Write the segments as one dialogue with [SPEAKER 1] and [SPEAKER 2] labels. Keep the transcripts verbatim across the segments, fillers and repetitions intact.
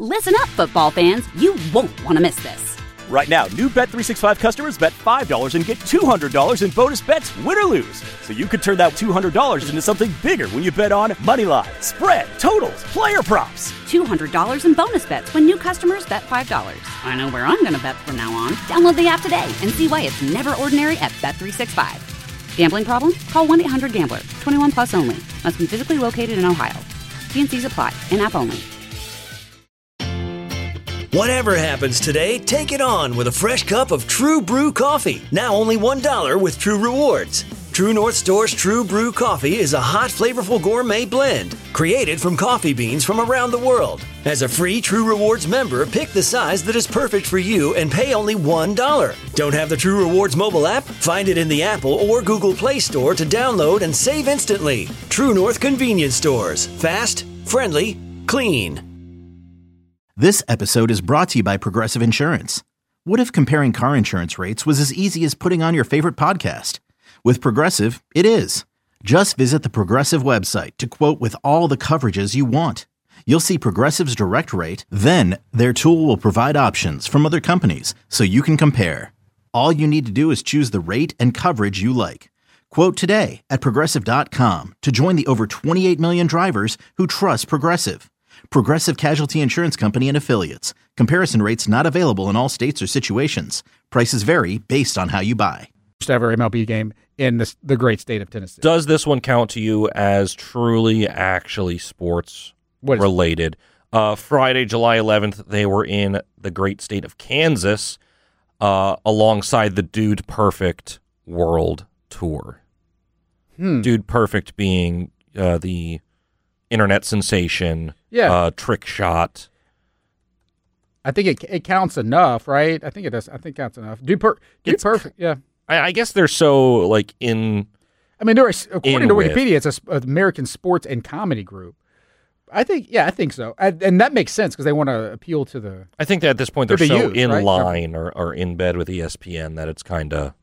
[SPEAKER 1] Listen up, football fans. You won't want to miss this.
[SPEAKER 2] Right now, new Bet three sixty-five customers bet five dollars and get two hundred dollars in bonus bets, win or lose. So you could turn that two hundred dollars into something bigger when you bet on money line, spread, totals, player props.
[SPEAKER 1] two hundred dollars in bonus bets when new customers bet five dollars. I know where I'm going to bet from now on. Download the app today and see why it's never ordinary at Bet three sixty-five. Gambling problem? Call one eight hundred gambler. twenty-one plus only. Must be physically located in Ohio. T and C's apply. In-app only.
[SPEAKER 3] Whatever happens today, take it on with a fresh cup of True Brew coffee. Now only one dollar with True Rewards. True North Store's True Brew coffee is a hot, flavorful gourmet blend created from coffee beans from around the world. As a free True Rewards member, pick the size that is perfect for you and pay only one dollar. Don't have the True Rewards mobile app? Find it in the Apple or Google Play Store to download and save instantly. True North Convenience Stores. Fast, friendly, clean.
[SPEAKER 4] This episode is brought to you by Progressive Insurance. What if comparing car insurance rates was as easy as putting on your favorite podcast? With Progressive, it is. Just visit the Progressive website to quote with all the coverages you want. You'll see Progressive's direct rate, then their tool will provide options from other companies so you can compare. All you need to do is choose the rate and coverage you like. Quote today at Progressive dot com to join the over twenty-eight million drivers who trust Progressive. Progressive Casualty Insurance Company and Affiliates. Comparison rates not available in all states or situations. Prices vary based on how you buy.
[SPEAKER 5] First ever M L B game in the, the great state of Tennessee.
[SPEAKER 6] Does this one count to you as truly actually sports related? Uh, Friday, July eleventh, they were in the great state of Kansas uh, alongside the Dude Perfect World Tour.
[SPEAKER 5] Hmm.
[SPEAKER 6] Dude Perfect being uh, the internet sensation,
[SPEAKER 5] yeah.
[SPEAKER 6] uh, trick shot.
[SPEAKER 5] I think it it counts enough, right? I think it does. I think it counts enough. Dude, per, Dude
[SPEAKER 6] It's,
[SPEAKER 5] Perfect, yeah.
[SPEAKER 6] I, I guess they're so, like, in
[SPEAKER 5] I mean, they're a, according to
[SPEAKER 6] with.
[SPEAKER 5] Wikipedia, it's an American sports and comedy group. I think, yeah, I think so. I, and that makes sense because they want to appeal to the
[SPEAKER 6] I think that at this point they're
[SPEAKER 5] the
[SPEAKER 6] so
[SPEAKER 5] youth,
[SPEAKER 6] in
[SPEAKER 5] right?
[SPEAKER 6] line or, or in bed with E S P N that it's kind of,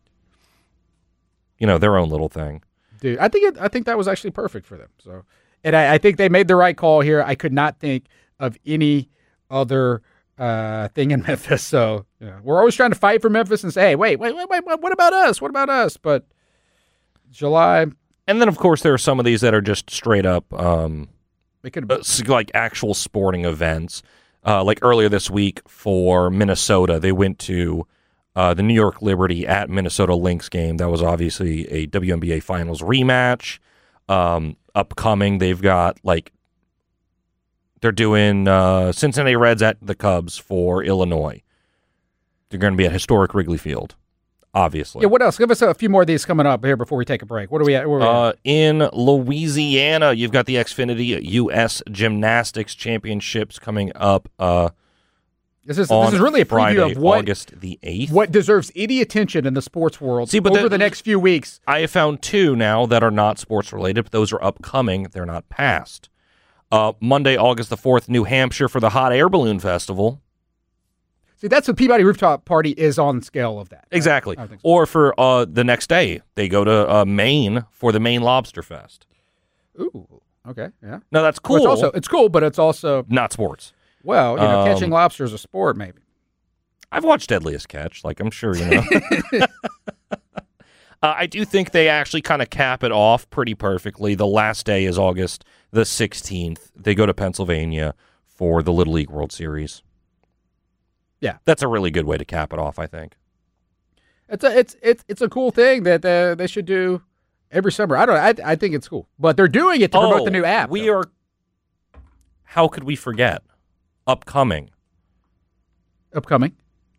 [SPEAKER 6] you know, their own little thing.
[SPEAKER 5] Dude, I think it, I think that was actually perfect for them. So, and I, I think they made the right call here. I could not think of any other uh, thing in Memphis. So, yeah, we're always trying to fight for Memphis and say, hey, wait, wait, wait, wait, what about us? What about us? But July.
[SPEAKER 6] And then, of course, there are some of these that are just straight up um,
[SPEAKER 5] They could
[SPEAKER 6] uh, like actual sporting events. Uh, like earlier this week for Minnesota, they went to uh, the New York Liberty at Minnesota Lynx game. That was obviously a W N B A Finals rematch. Um, upcoming, they've got like they're doing uh, Cincinnati Reds at the Cubs for Illinois. They're going to be at historic Wrigley Field, obviously.
[SPEAKER 5] Yeah, what else? Give us a few more of these coming up here before we take a break. What are we at? Where are we
[SPEAKER 6] Uh,
[SPEAKER 5] at?
[SPEAKER 6] in Louisiana, you've got the Xfinity U S Gymnastics Championships coming up. Uh,
[SPEAKER 5] This is
[SPEAKER 6] on
[SPEAKER 5] this is really a preview
[SPEAKER 6] Friday,
[SPEAKER 5] of what
[SPEAKER 6] August the eighth.
[SPEAKER 5] what deserves any attention in the sports world
[SPEAKER 6] See, but
[SPEAKER 5] over
[SPEAKER 6] the-
[SPEAKER 5] the next few weeks.
[SPEAKER 6] I have found two now that are not sports related, but those are upcoming. They're not past. Uh, Monday, August the fourth, New Hampshire for the Hot Air Balloon Festival.
[SPEAKER 5] See, that's what Peabody Rooftop Party is on scale of that. right?
[SPEAKER 6] Exactly.
[SPEAKER 5] I think so.
[SPEAKER 6] Or for uh, the next day, they go to uh, Maine for the Maine Lobster Fest.
[SPEAKER 5] Ooh, okay, yeah.
[SPEAKER 6] Now, that's
[SPEAKER 5] Well,
[SPEAKER 6] cool.
[SPEAKER 5] it's also it's cool, but it's also
[SPEAKER 6] not sports.
[SPEAKER 5] well, you know,
[SPEAKER 6] Um,
[SPEAKER 5] catching lobster is a sport, maybe.
[SPEAKER 6] I've watched Deadliest Catch. Like, I'm sure you know. uh, I do think they actually kind of cap it off pretty perfectly. The last day is August the sixteenth. They go to Pennsylvania for the Little League World Series.
[SPEAKER 5] Yeah.
[SPEAKER 6] That's a really good way to cap it off, I think.
[SPEAKER 5] It's a it's it's it's a cool thing that uh, they should do every summer. I don't. I I think it's cool, but they're doing it to promote
[SPEAKER 6] Oh,
[SPEAKER 5] the new app.
[SPEAKER 6] We
[SPEAKER 5] though.
[SPEAKER 6] are. How could we forget? Upcoming
[SPEAKER 5] upcoming.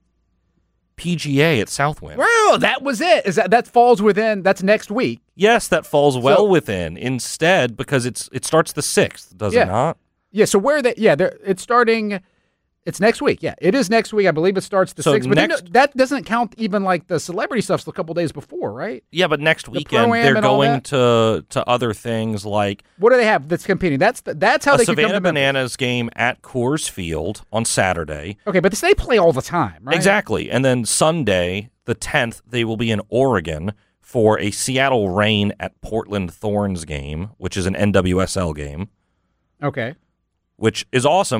[SPEAKER 6] P G A at Southwind.
[SPEAKER 5] Well, that was it. Is that that falls within? That's next week.
[SPEAKER 6] Yes, that falls well
[SPEAKER 5] So-
[SPEAKER 6] within. Instead, because it's it starts the sixth, does
[SPEAKER 5] Yeah.
[SPEAKER 6] it not?
[SPEAKER 5] Yeah. So where they? Yeah, they're, it's starting. It's next week. Yeah, it is next week. I believe it starts the
[SPEAKER 6] So
[SPEAKER 5] sixth. But then,
[SPEAKER 6] next-
[SPEAKER 5] that doesn't count even like the celebrity stuff's a couple days before, right?
[SPEAKER 6] Yeah, but next
[SPEAKER 5] The
[SPEAKER 6] weekend
[SPEAKER 5] Pro-Am
[SPEAKER 6] they're
[SPEAKER 5] and all
[SPEAKER 6] going
[SPEAKER 5] that?
[SPEAKER 6] to to other things like
[SPEAKER 5] What do they have that's competing? That's the, that's how
[SPEAKER 6] a
[SPEAKER 5] they can come
[SPEAKER 6] Savannah
[SPEAKER 5] to Memphis.
[SPEAKER 6] Bananas game at Coors Field on Saturday.
[SPEAKER 5] Okay, but they play all the time, right?
[SPEAKER 6] Exactly. And then Sunday, the tenth, they will be in Oregon for a Seattle Reign at Portland Thorns game, which is an N W S L game,
[SPEAKER 5] Okay.
[SPEAKER 6] which is awesome, but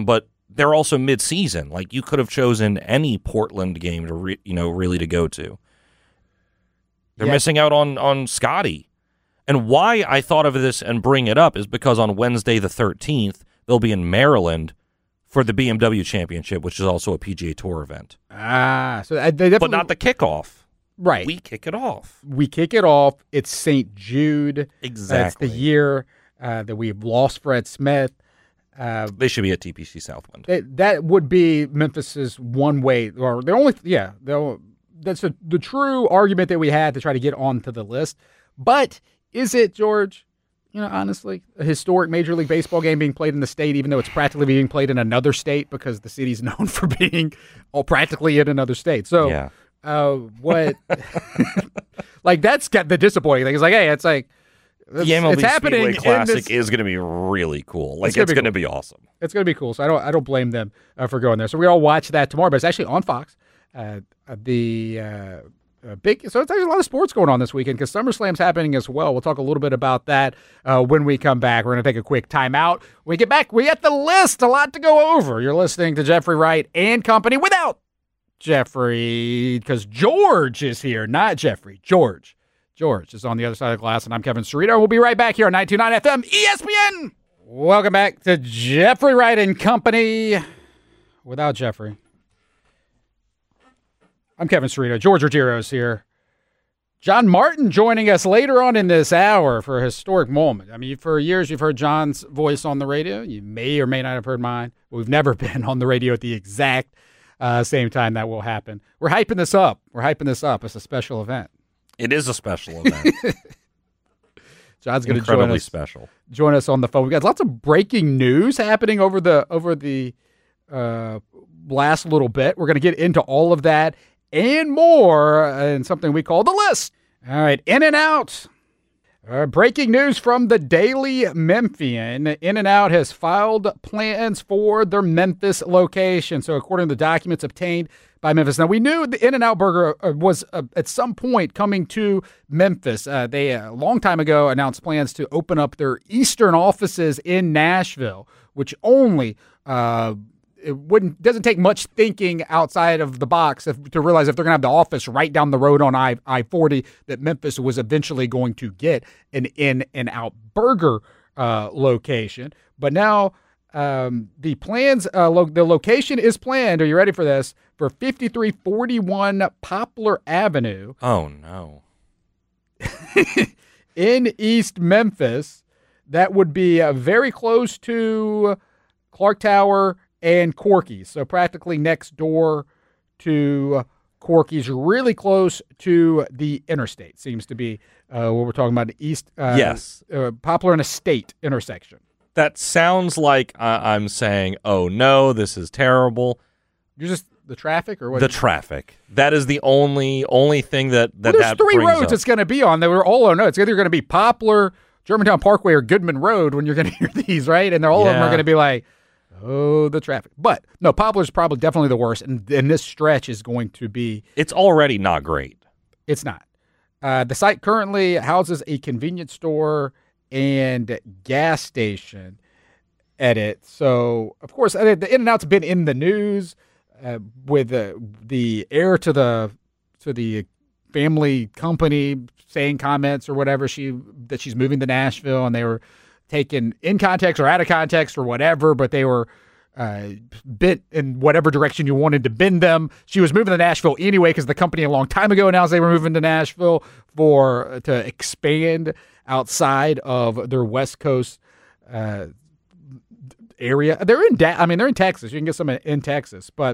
[SPEAKER 6] they're also mid-season. Like, you could have chosen any Portland game to re, you know really to go to. They're
[SPEAKER 5] Yeah.
[SPEAKER 6] missing out on on Scotty. And why I thought of this and bring it up is because on Wednesday the thirteenth, they'll be in Maryland for the B M W Championship, which is also a P G A Tour event.
[SPEAKER 5] Ah, so they definitely,
[SPEAKER 6] But not the kickoff.
[SPEAKER 5] right.
[SPEAKER 6] We kick it off.
[SPEAKER 5] we kick it off. It's Saint Jude.
[SPEAKER 6] Exactly.
[SPEAKER 5] That's the year uh, that we've lost Fred Smith. Uh,
[SPEAKER 6] They should be at T P C Southwind.
[SPEAKER 5] that, that would be Memphis's one way, or the only, yeah, the, that's a, the true argument that we had to try to get onto the list. But is it, George, you know, honestly, a historic Major League Baseball game being played in the state, even though it's practically being played in another state because the city's known for being all practically in another state? So,
[SPEAKER 6] Yeah.
[SPEAKER 5] uh, what, like, that's got the disappointing thing. It's like, hey, it's like, it's,
[SPEAKER 6] The M L B
[SPEAKER 5] it's happening.
[SPEAKER 6] Speedway
[SPEAKER 5] in
[SPEAKER 6] Classic
[SPEAKER 5] this-
[SPEAKER 6] is going to be really cool. Like,
[SPEAKER 5] It's gonna
[SPEAKER 6] it's
[SPEAKER 5] be
[SPEAKER 6] going to
[SPEAKER 5] cool.
[SPEAKER 6] be awesome.
[SPEAKER 5] It's going to be cool. So I don't I don't blame them uh, for going there. So we all watch that tomorrow, but it's actually on Fox. Uh, uh, the uh, uh, big so it's actually a lot of sports going on this weekend because SummerSlam's happening as well. We'll talk a little bit about that uh, when we come back. We're going to take a quick timeout. When we get back, we got the list, a lot to go over. You're listening to Jeffrey Wright and Company without Jeffrey because George is here, not Jeffrey. George. George is on the other side of the glass, and I'm Kevin Cerrito. We'll be right back here on nine two nine F M E S P N. Welcome back to Jeffrey Wright and Company without Jeffrey. I'm Kevin Cerrito. George Ruggiero here. John Martin joining us later on in this hour for a historic moment. I mean, for years you've heard John's voice on the radio. You may or may not have heard mine. We've never been on the radio at the exact uh, same time that will happen. We're hyping this up. We're hyping this up. It's a special event.
[SPEAKER 6] It is a special event.
[SPEAKER 5] John's going to join
[SPEAKER 6] Incredibly
[SPEAKER 5] us.
[SPEAKER 6] special.
[SPEAKER 5] Join us on the phone. We got lots of breaking news happening over the over the uh, last little bit. We're going to get into all of that and more in something we call the list. All right, In and Out. Uh, breaking news from the Daily Memphian. In and Out has filed plans for their Memphis location. So according to the documents obtained by Memphis. Now, we knew the In and Out Burger uh, was uh, at some point coming to Memphis. Uh, they, a long time ago, announced plans to open up their eastern offices in Nashville, which only uh, it wouldn't doesn't take much thinking outside of the box if, to realize if they're going to have the office right down the road on I forty that Memphis was eventually going to get an In and Out Burger uh, location. But now um, the plans, uh, lo- the location is planned. Are you ready for this? For fifty-three forty-one Poplar Avenue
[SPEAKER 6] Oh, no.
[SPEAKER 5] in East Memphis. That would be uh, very close to Clark Tower and Corky's. So practically next door to Corky's, really close to the interstate. Seems to be uh, what we're talking about, the East uh,
[SPEAKER 6] Yes.
[SPEAKER 5] uh, Poplar and Estate intersection.
[SPEAKER 6] That sounds like uh, I'm saying, oh, no, this is terrible.
[SPEAKER 5] You're just the traffic or what?
[SPEAKER 6] The traffic. That is the only only thing that that,
[SPEAKER 5] well, there's
[SPEAKER 6] that
[SPEAKER 5] three
[SPEAKER 6] brings
[SPEAKER 5] roads
[SPEAKER 6] up.
[SPEAKER 5] it's going to be on. They were all, oh no, it's either going to be Poplar, Germantown Parkway, or Goodman Road when you're going to hear these, right? And they're all of them are
[SPEAKER 6] Yeah.
[SPEAKER 5] going to be like, oh, the traffic. But no, Poplar's probably definitely the worst, and, and this stretch is going to be.
[SPEAKER 6] It's already not great.
[SPEAKER 5] It's not. Uh, the site currently houses a convenience store and gas station at it. So, of course, uh, the In-N-Out's been in the news uh, with uh, the heir to the to the family company saying comments or whatever she that she's moving to Nashville, and they were taken in context or out of context or whatever, but they were uh, bent in whatever direction you wanted to bend them. She was moving to Nashville anyway because the company a long time ago announced they were moving to Nashville for uh, to expand outside of their West Coast uh, area. They're in, da- I mean, they're in Texas. You can get some in, in Texas, but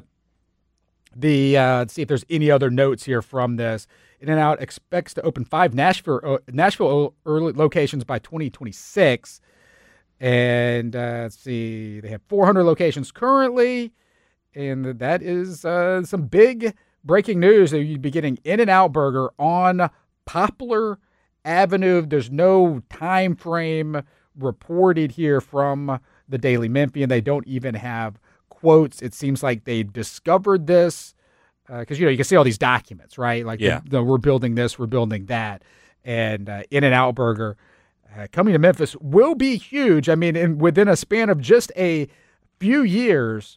[SPEAKER 5] the uh, let's see if there's any other notes here from this. In-N-Out expects to open five Nashville uh, Nashville early locations by twenty twenty-six. And uh, let's see, they have four hundred locations currently, and that is uh, some big breaking news that you'd be getting In-N-Out Burger on Poplar Avenue. There's no time frame reported here from the Daily Memphian. They don't even have quotes. It seems like they discovered this because, uh, you know, you can see all these documents, right? Like,
[SPEAKER 6] Yeah.
[SPEAKER 5] the, the, we're building this, we're building that. And uh, In-N-Out Burger Uh, coming to Memphis will be huge. I mean, in, within a span of just a few years,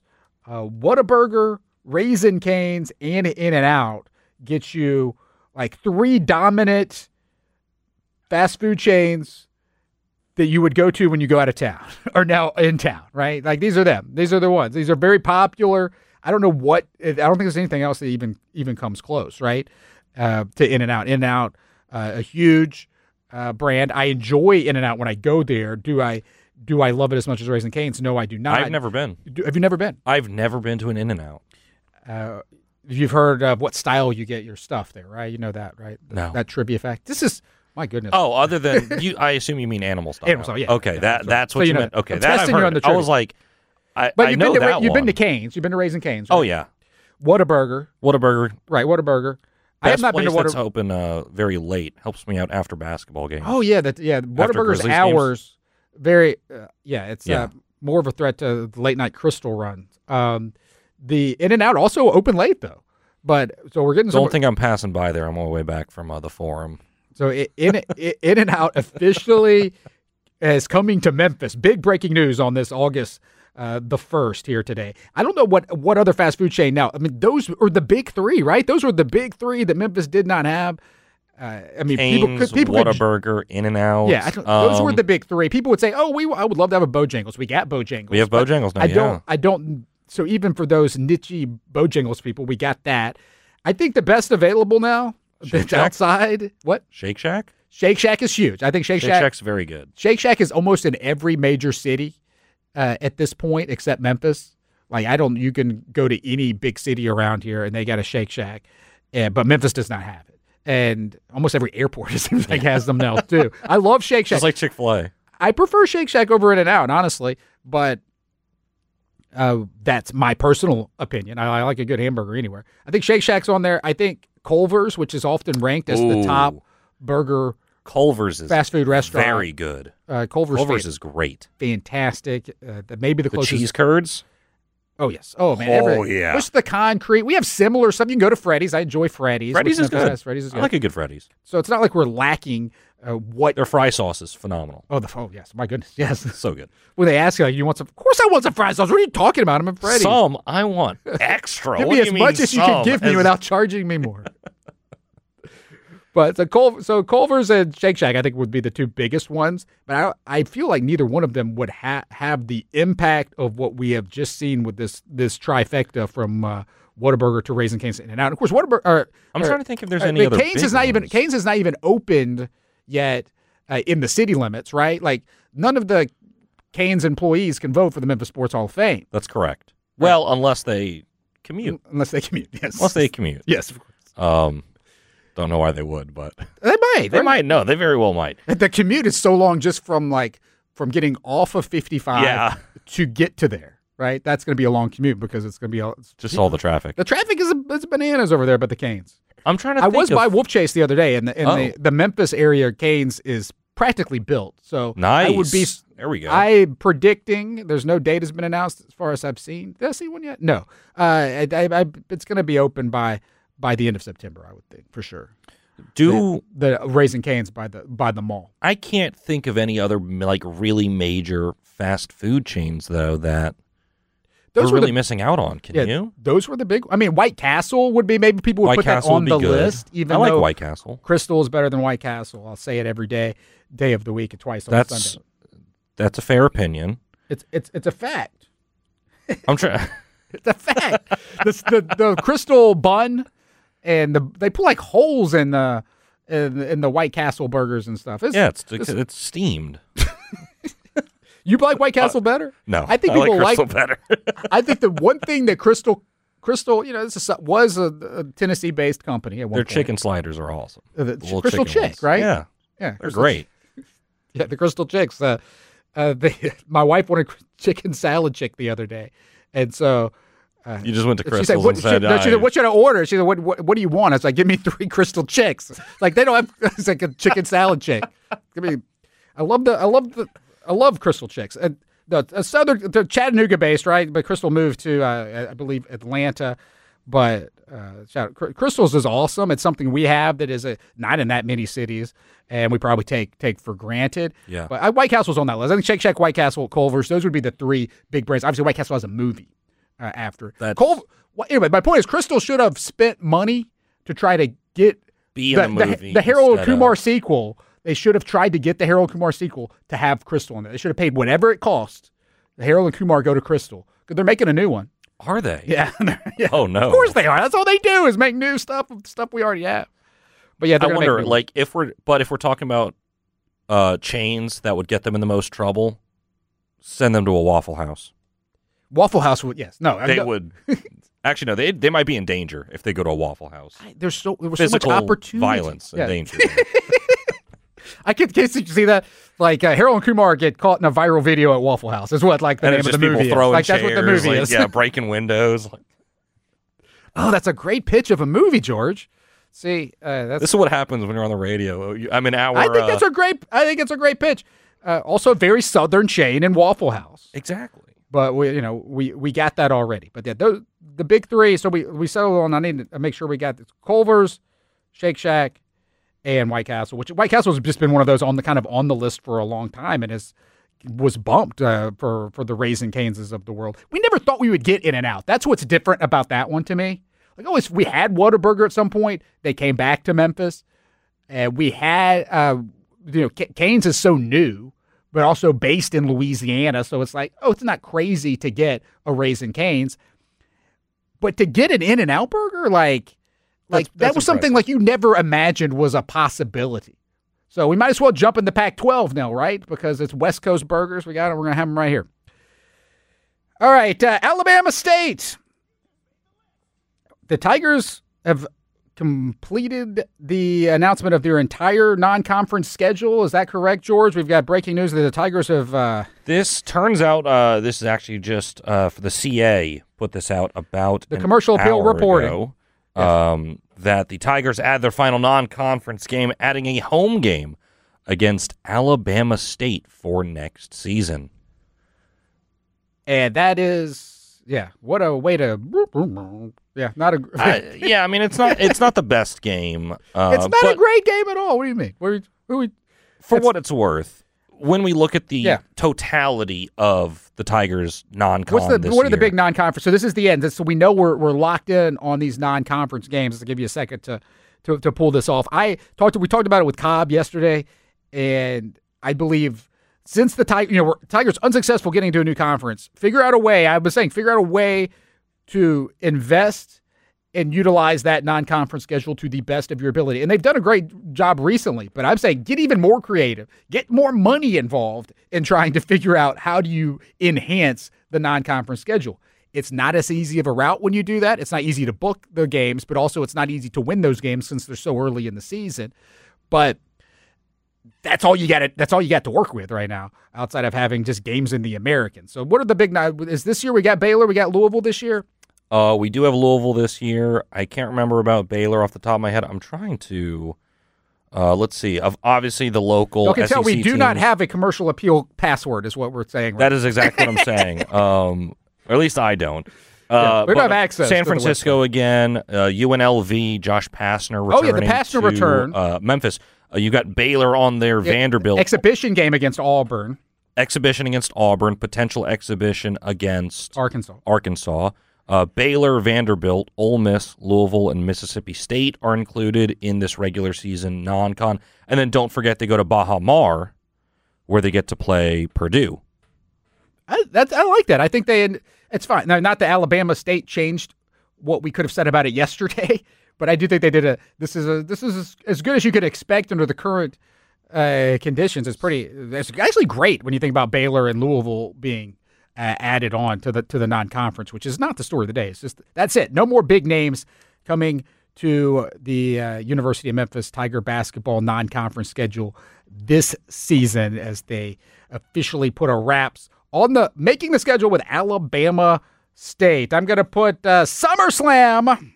[SPEAKER 5] uh, Whataburger, Raising Cane's, and In-N-Out get you like three dominant fast food chains that you would go to when you go out of town or now in town, right? Like these are them. These are the ones. These are very popular. I don't know what, I don't think there's anything else that even even comes close, right? Uh, to In-N-Out. In-N-Out, uh, a huge uh, brand. I enjoy In-N-Out when I go there. Do I do I love it as much as Raising Cane's? No, I do not.
[SPEAKER 6] I've never been.
[SPEAKER 5] Do, have you never been?
[SPEAKER 6] I've never been to an In-N-Out.
[SPEAKER 5] Uh, you've heard of what style you get your stuff there, right? You know that, right?
[SPEAKER 6] No.
[SPEAKER 5] That trivia fact. This is, my goodness.
[SPEAKER 6] Oh, other than you, I assume you mean animal style.
[SPEAKER 5] Animal style, yeah.
[SPEAKER 6] Okay,
[SPEAKER 5] Yeah,
[SPEAKER 6] that
[SPEAKER 5] that's
[SPEAKER 6] that's
[SPEAKER 5] right.
[SPEAKER 6] what
[SPEAKER 5] So
[SPEAKER 6] you
[SPEAKER 5] you know
[SPEAKER 6] meant.
[SPEAKER 5] that.
[SPEAKER 6] Okay,
[SPEAKER 5] I'm
[SPEAKER 6] that I've
[SPEAKER 5] testing you
[SPEAKER 6] heard.
[SPEAKER 5] on the
[SPEAKER 6] I was
[SPEAKER 5] trivia.
[SPEAKER 6] like, I,
[SPEAKER 5] But
[SPEAKER 6] I
[SPEAKER 5] you've
[SPEAKER 6] know
[SPEAKER 5] been to,
[SPEAKER 6] that
[SPEAKER 5] you've
[SPEAKER 6] one.
[SPEAKER 5] been to Cane's. You've been to Raising Cane's. Right?
[SPEAKER 6] Oh yeah,
[SPEAKER 5] Whataburger.
[SPEAKER 6] Whataburger.
[SPEAKER 5] Right, Whataburger. I have
[SPEAKER 6] Best
[SPEAKER 5] not been
[SPEAKER 6] place
[SPEAKER 5] to
[SPEAKER 6] that's
[SPEAKER 5] Whataburger.
[SPEAKER 6] open uh, very late. Helps me out after basketball games.
[SPEAKER 5] Oh yeah, that yeah. Whataburger's
[SPEAKER 6] Grizzlies games?
[SPEAKER 5] hours very uh, yeah. It's
[SPEAKER 6] Yeah.
[SPEAKER 5] Uh, more of a threat to the late night Crystal runs. Um, the In-N-Out also open late though, but so we're getting some.
[SPEAKER 6] Don't think I'm passing by there. I'm on my way back from uh, the forum.
[SPEAKER 5] So in in In-N-Out officially is coming to Memphis. Big breaking news on this August uh, the first here today. I don't know what what other fast food chain now. I mean, those are the big three, right? Those were the big three that Memphis did not have. Uh, I mean,
[SPEAKER 6] Cane's,
[SPEAKER 5] people could people could,
[SPEAKER 6] Whataburger, In-N-Out.
[SPEAKER 5] yeah, I don't- those were
[SPEAKER 6] um,
[SPEAKER 5] the big three. People would say, "Oh, we I would love to have a Bojangles." We got Bojangles.
[SPEAKER 6] We have
[SPEAKER 5] but
[SPEAKER 6] Bojangles now.
[SPEAKER 5] I
[SPEAKER 6] yeah.
[SPEAKER 5] don't. I don't. So even for those niche Bojangles people, we got that. I think the best available now
[SPEAKER 6] Shake
[SPEAKER 5] that's
[SPEAKER 6] Shack?
[SPEAKER 5] outside. What?
[SPEAKER 6] Shake Shack.
[SPEAKER 5] Shake Shack is huge. I think Shake,
[SPEAKER 6] Shake
[SPEAKER 5] Shack.
[SPEAKER 6] Shack's very good.
[SPEAKER 5] Shake Shack is almost in every major city uh, at this point, except Memphis. Like I don't. You can go to any big city around here, and they got a Shake Shack, and, but Memphis does not have it. And almost every airport it seems like has them now too. I love Shake Shack.
[SPEAKER 6] Just like Chick-fil-A.
[SPEAKER 5] I prefer Shake Shack over In-N-Out, honestly, but uh, that's my personal opinion. I, I like a good hamburger anywhere. I think Shake Shack's on there. I think Culver's, which is often ranked as the
[SPEAKER 6] Ooh.
[SPEAKER 5] top burger
[SPEAKER 6] Culver's is
[SPEAKER 5] fast food restaurant.
[SPEAKER 6] very good.
[SPEAKER 5] Uh, Culver's,
[SPEAKER 6] Culver's
[SPEAKER 5] fan-
[SPEAKER 6] is great.
[SPEAKER 5] fantastic. Uh, the- maybe the
[SPEAKER 6] The
[SPEAKER 5] closest.
[SPEAKER 6] cheese curds.
[SPEAKER 5] Oh yes. Oh man.
[SPEAKER 6] Oh,
[SPEAKER 5] every-
[SPEAKER 6] yeah.
[SPEAKER 5] Push the concrete. We have similar stuff. You can go to Freddy's. I enjoy Freddy's.
[SPEAKER 6] Freddy's
[SPEAKER 5] which
[SPEAKER 6] is
[SPEAKER 5] Memphis
[SPEAKER 6] good.
[SPEAKER 5] has. Freddy's is
[SPEAKER 6] I
[SPEAKER 5] good.
[SPEAKER 6] like a good Freddy's.
[SPEAKER 5] So it's not like we're lacking uh, what.
[SPEAKER 6] Their fry sauce is phenomenal.
[SPEAKER 5] Oh, the oh yes. My goodness. Yes.
[SPEAKER 6] So good.
[SPEAKER 5] When they ask you, like, you want some? Of course, I want some fries sauce. What are you talking about? I'm at Freddy's.
[SPEAKER 6] Some I want extra.
[SPEAKER 5] Give
[SPEAKER 6] What
[SPEAKER 5] me
[SPEAKER 6] do
[SPEAKER 5] as
[SPEAKER 6] you mean
[SPEAKER 5] much as you can
[SPEAKER 6] some?
[SPEAKER 5] give me
[SPEAKER 6] As-
[SPEAKER 5] without charging me more. But so, Cul- so Culver's and Shake Shack, I think, would be the two biggest ones. But I, I feel like neither one of them would ha- have the impact of what we have just seen with this this trifecta from uh, Whataburger to Raising Cane's and In-N-Out. Of course, Whataburger. Or,
[SPEAKER 6] I'm
[SPEAKER 5] or-
[SPEAKER 6] trying to think if there's
[SPEAKER 5] uh,
[SPEAKER 6] any
[SPEAKER 5] but
[SPEAKER 6] other.
[SPEAKER 5] Cane's
[SPEAKER 6] big
[SPEAKER 5] is not even
[SPEAKER 6] ones.
[SPEAKER 5] Cane's is not even opened yet uh, in the city limits, right? Like none of the Cane's employees can vote for the Memphis Sports Hall of Fame
[SPEAKER 6] That's correct. Well, unless they commute.
[SPEAKER 5] unless they commute. Yes,
[SPEAKER 6] Unless they commute.
[SPEAKER 5] yes, of course.
[SPEAKER 6] Um, don't know why they would, but
[SPEAKER 5] They might.
[SPEAKER 6] they
[SPEAKER 5] right?
[SPEAKER 6] might. No, they very well might.
[SPEAKER 5] The commute is so long just from like from getting off of fifty-five
[SPEAKER 6] Yeah.
[SPEAKER 5] to get to there, right? That's going to be a long commute because it's going to be all, it's,
[SPEAKER 6] Just all the traffic.
[SPEAKER 5] the traffic is it's bananas over there, but the Canes.
[SPEAKER 6] I'm trying to.
[SPEAKER 5] I
[SPEAKER 6] think
[SPEAKER 5] was
[SPEAKER 6] of,
[SPEAKER 5] by Wolf Chase the other day, and the, in
[SPEAKER 6] Oh.
[SPEAKER 5] the the Memphis area, Canes is practically built. So
[SPEAKER 6] Nice.
[SPEAKER 5] I would be.
[SPEAKER 6] There we go.
[SPEAKER 5] I'm predicting. There's no date has been announced as far as I've seen. Did I see one yet? No. Uh, I, I, I, it's going to be open by by the end of September, I would think, for sure.
[SPEAKER 6] Do
[SPEAKER 5] The Raising Cane's by the by the mall.
[SPEAKER 6] I can't think of any other like really major fast food chains though that
[SPEAKER 5] Those
[SPEAKER 6] we're
[SPEAKER 5] were
[SPEAKER 6] really
[SPEAKER 5] the,
[SPEAKER 6] missing out on. Can
[SPEAKER 5] yeah,
[SPEAKER 6] you?
[SPEAKER 5] Those were the big. I mean, White Castle would be maybe people would
[SPEAKER 6] White
[SPEAKER 5] put
[SPEAKER 6] Castle
[SPEAKER 5] that on
[SPEAKER 6] would
[SPEAKER 5] the
[SPEAKER 6] be good.
[SPEAKER 5] list. Even
[SPEAKER 6] I like
[SPEAKER 5] though
[SPEAKER 6] White Castle.
[SPEAKER 5] Crystal is better than White Castle. I'll say it every day, day of the week, and twice on
[SPEAKER 6] That's
[SPEAKER 5] Sunday.
[SPEAKER 6] that's a fair opinion.
[SPEAKER 5] It's it's it's a fact.
[SPEAKER 6] I'm trying.
[SPEAKER 5] It's a fact. the, the the Crystal bun and the they put like holes in the in, in the White Castle burgers and stuff. It's,
[SPEAKER 6] Yeah, it's
[SPEAKER 5] it's-
[SPEAKER 6] it's steamed.
[SPEAKER 5] you like White Castle better?
[SPEAKER 6] No,
[SPEAKER 5] I think
[SPEAKER 6] like
[SPEAKER 5] people like.
[SPEAKER 6] Crystal better.
[SPEAKER 5] I think the one thing that Crystal Crystal, you know, this is, was a, a Tennessee-based company at one
[SPEAKER 6] Their
[SPEAKER 5] point.
[SPEAKER 6] chicken sliders are awesome.
[SPEAKER 5] Uh, the
[SPEAKER 6] Little
[SPEAKER 5] Crystal
[SPEAKER 6] chicken
[SPEAKER 5] Chick,
[SPEAKER 6] ones.
[SPEAKER 5] right?
[SPEAKER 6] Yeah,
[SPEAKER 5] Yeah,
[SPEAKER 6] they're
[SPEAKER 5] Crystal-
[SPEAKER 6] great.
[SPEAKER 5] Yeah, the Crystal Chicks. Uh, uh, they, my wife wanted chicken salad chick the other day, and so uh,
[SPEAKER 6] You just went to
[SPEAKER 5] she
[SPEAKER 6] Crystal's
[SPEAKER 5] said, what,
[SPEAKER 6] and said,
[SPEAKER 5] she, no, she said,
[SPEAKER 6] "I-
[SPEAKER 5] "What should I order?" She said, "What what, what do you want?" I was like, "Give me three Crystal Chicks." Like they don't have. It's like a chicken salad chick. Give me. I love the. I love the. I love Crystal Chicks. And the uh, southern, they're Chattanooga based, right? But Crystal moved to, uh, I believe, Atlanta. But uh, shout, Crystals is awesome. It's something we have that is a, not in that many cities, and we probably take take for granted.
[SPEAKER 6] Yeah.
[SPEAKER 5] But uh, White Castle's on that list. I think Shake Shack, White Castle, Culver's, those would be the three big brands. Obviously, White Castle has a movie uh, after.
[SPEAKER 6] That's-
[SPEAKER 5] Cole, well, anyway, my point is Crystal should have spent money to try to get
[SPEAKER 6] Be in
[SPEAKER 5] the,
[SPEAKER 6] the movie
[SPEAKER 5] the, the Harold
[SPEAKER 6] instead
[SPEAKER 5] Kumar
[SPEAKER 6] of-
[SPEAKER 5] sequel. They should have tried to get the Harold Kumar sequel to have Crystal in it. They should have paid whatever it cost. The Harold and Kumar go to Crystal because they're making a new one.
[SPEAKER 6] Are they?
[SPEAKER 5] Yeah. yeah.
[SPEAKER 6] Oh, no.
[SPEAKER 5] Of course they are. That's all they do is make new stuff, stuff we already have. But yeah,
[SPEAKER 6] I
[SPEAKER 5] they're gonna make
[SPEAKER 6] wonder,
[SPEAKER 5] new
[SPEAKER 6] like, if we're, but if we're talking about uh, chains that would get them in the most trouble, send them to a Waffle House.
[SPEAKER 5] Waffle House would, yes. No.
[SPEAKER 6] They
[SPEAKER 5] no.
[SPEAKER 6] would. Actually, no, they they might be in danger if they go to a Waffle House.
[SPEAKER 5] There's so, there was so
[SPEAKER 6] Physical
[SPEAKER 5] much opportunity.
[SPEAKER 6] violence and
[SPEAKER 5] Yeah.
[SPEAKER 6] danger.
[SPEAKER 5] I can not see that. Like uh, Harold and Kumar get caught in a viral video at Waffle House. Is what like the
[SPEAKER 6] and
[SPEAKER 5] name
[SPEAKER 6] it's
[SPEAKER 5] of
[SPEAKER 6] just
[SPEAKER 5] the
[SPEAKER 6] people
[SPEAKER 5] movie
[SPEAKER 6] throwing
[SPEAKER 5] is. Like
[SPEAKER 6] chairs,
[SPEAKER 5] that's what the movie
[SPEAKER 6] like,
[SPEAKER 5] is.
[SPEAKER 6] yeah, breaking windows.
[SPEAKER 5] Oh, that's a great pitch of a movie, George. See, uh, that's.
[SPEAKER 6] This is what happens when you're on the radio. You- I mean, our
[SPEAKER 5] I think that's
[SPEAKER 6] uh,
[SPEAKER 5] a great. I think it's a great pitch. Uh, also, a very southern chain in Waffle House.
[SPEAKER 6] exactly.
[SPEAKER 5] But we, you know, we we got that already. But yeah, those, the big three. So we we settled on. I need to make sure we got this, Culver's, Shake Shack, and White Castle. Which White Castle has just been one of those on the kind of on the list for a long time, and has was bumped uh, for for the Raising Caneses of the world. We never thought we would get In and Out. That's what's different about that one to me. Like, oh, it's, we had Whataburger at some point. They came back to Memphis, and we had uh, you know, C- Cane's is so new, but also based in Louisiana. So it's like, oh, it's not crazy to get a Raising Cane's. But to get an In-N-Out burger, like, like
[SPEAKER 6] That's-
[SPEAKER 5] that
[SPEAKER 6] that's
[SPEAKER 5] was something
[SPEAKER 6] impressive.
[SPEAKER 5] like you never imagined was a possibility. So we might as well jump in the Pac twelve now, right? Because it's West Coast burgers. We got it. We're going to have them right here. All right, uh, Alabama State. The Tigers have completed the announcement of their entire non-conference schedule. Is that correct, George? We've got breaking news that the Tigers have... Uh,
[SPEAKER 6] This turns out, uh, this is actually just uh, for the C A, put this out about
[SPEAKER 5] The
[SPEAKER 6] an
[SPEAKER 5] Commercial Appeal
[SPEAKER 6] hour
[SPEAKER 5] reporting.
[SPEAKER 6] ago, um, that the Tigers add their final non-conference game, adding a home game against Alabama State for next season.
[SPEAKER 5] and that is... Yeah, what a way to... Yeah, not a...
[SPEAKER 6] I, yeah, I mean, it's not it's not the best game. Uh,
[SPEAKER 5] it's not
[SPEAKER 6] but
[SPEAKER 5] a great game at all. What do you mean? What are we, what are we,
[SPEAKER 6] for
[SPEAKER 5] it's-
[SPEAKER 6] what it's worth, when we look at the
[SPEAKER 5] Yeah.
[SPEAKER 6] totality of the Tigers' non-con
[SPEAKER 5] What's the
[SPEAKER 6] this
[SPEAKER 5] what are the
[SPEAKER 6] year,
[SPEAKER 5] big non-conference? So this is the end. So we know we're we're locked in on these non-conference games. To give you a second to, to to pull this off. I talked to, we talked about it with Cobb yesterday, and I believe since the Tigers, you know, we're, Tigers unsuccessful getting to a new conference, figure out a way. I was saying figure out a way to invest and utilize that non-conference schedule to the best of your ability. And they've done a great job recently, but I'm saying get even more creative, get more money involved in trying to figure out how do you enhance the non-conference schedule. It's not as easy of a route when you do that. It's not easy to book the games, but also it's not easy to win those games since they're so early in the season. But that's all you got. That's all you got to work with right now, outside of having just games in the American. So, what are the big? Is this year we got Baylor? We got Louisville this year.
[SPEAKER 6] Uh, we do have Louisville this year. I can't remember about Baylor off the top of my head. I'm trying to. Uh, let's see. Of obviously the local.
[SPEAKER 5] Okay,
[SPEAKER 6] S E C
[SPEAKER 5] tell we do not
[SPEAKER 6] teams-
[SPEAKER 5] have a commercial appeal password, is what we're saying. Right?
[SPEAKER 6] That is exactly what I'm saying. Um, or at least I don't.
[SPEAKER 5] Yeah,
[SPEAKER 6] Uh,
[SPEAKER 5] we don't
[SPEAKER 6] but
[SPEAKER 5] have access
[SPEAKER 6] San
[SPEAKER 5] to the
[SPEAKER 6] Francisco again. Uh, U N L V. Josh Pastner
[SPEAKER 5] Oh, yeah, the
[SPEAKER 6] returning
[SPEAKER 5] Pastner
[SPEAKER 6] to,
[SPEAKER 5] return.
[SPEAKER 6] Uh, Memphis. Uh, you got Baylor on there.
[SPEAKER 5] Yeah,
[SPEAKER 6] Vanderbilt.
[SPEAKER 5] exhibition game against Auburn,
[SPEAKER 6] exhibition against Auburn. Potential exhibition against
[SPEAKER 5] Arkansas.
[SPEAKER 6] Arkansas. Uh, Baylor, Vanderbilt, Ole Miss, Louisville, and Mississippi State are included in this regular season non-con. And then don't forget they go to Baha Mar, where they get to play Purdue.
[SPEAKER 5] I, that, I like that. I think they. It's fine. Now, not that Alabama State changed what we could have said about it yesterday, but I do think they did a. This is a. This is as, as good as you could expect under the current uh, conditions. It's pretty. It's actually great when you think about Baylor and Louisville being uh, added on to the to the non-conference, which is not the story of the day. It's just that's it. No more big names coming to the uh, University of Memphis Tiger basketball non-conference schedule this season as they officially put a wraps on the making the schedule with Alabama State. I'm going to put uh, SummerSlam.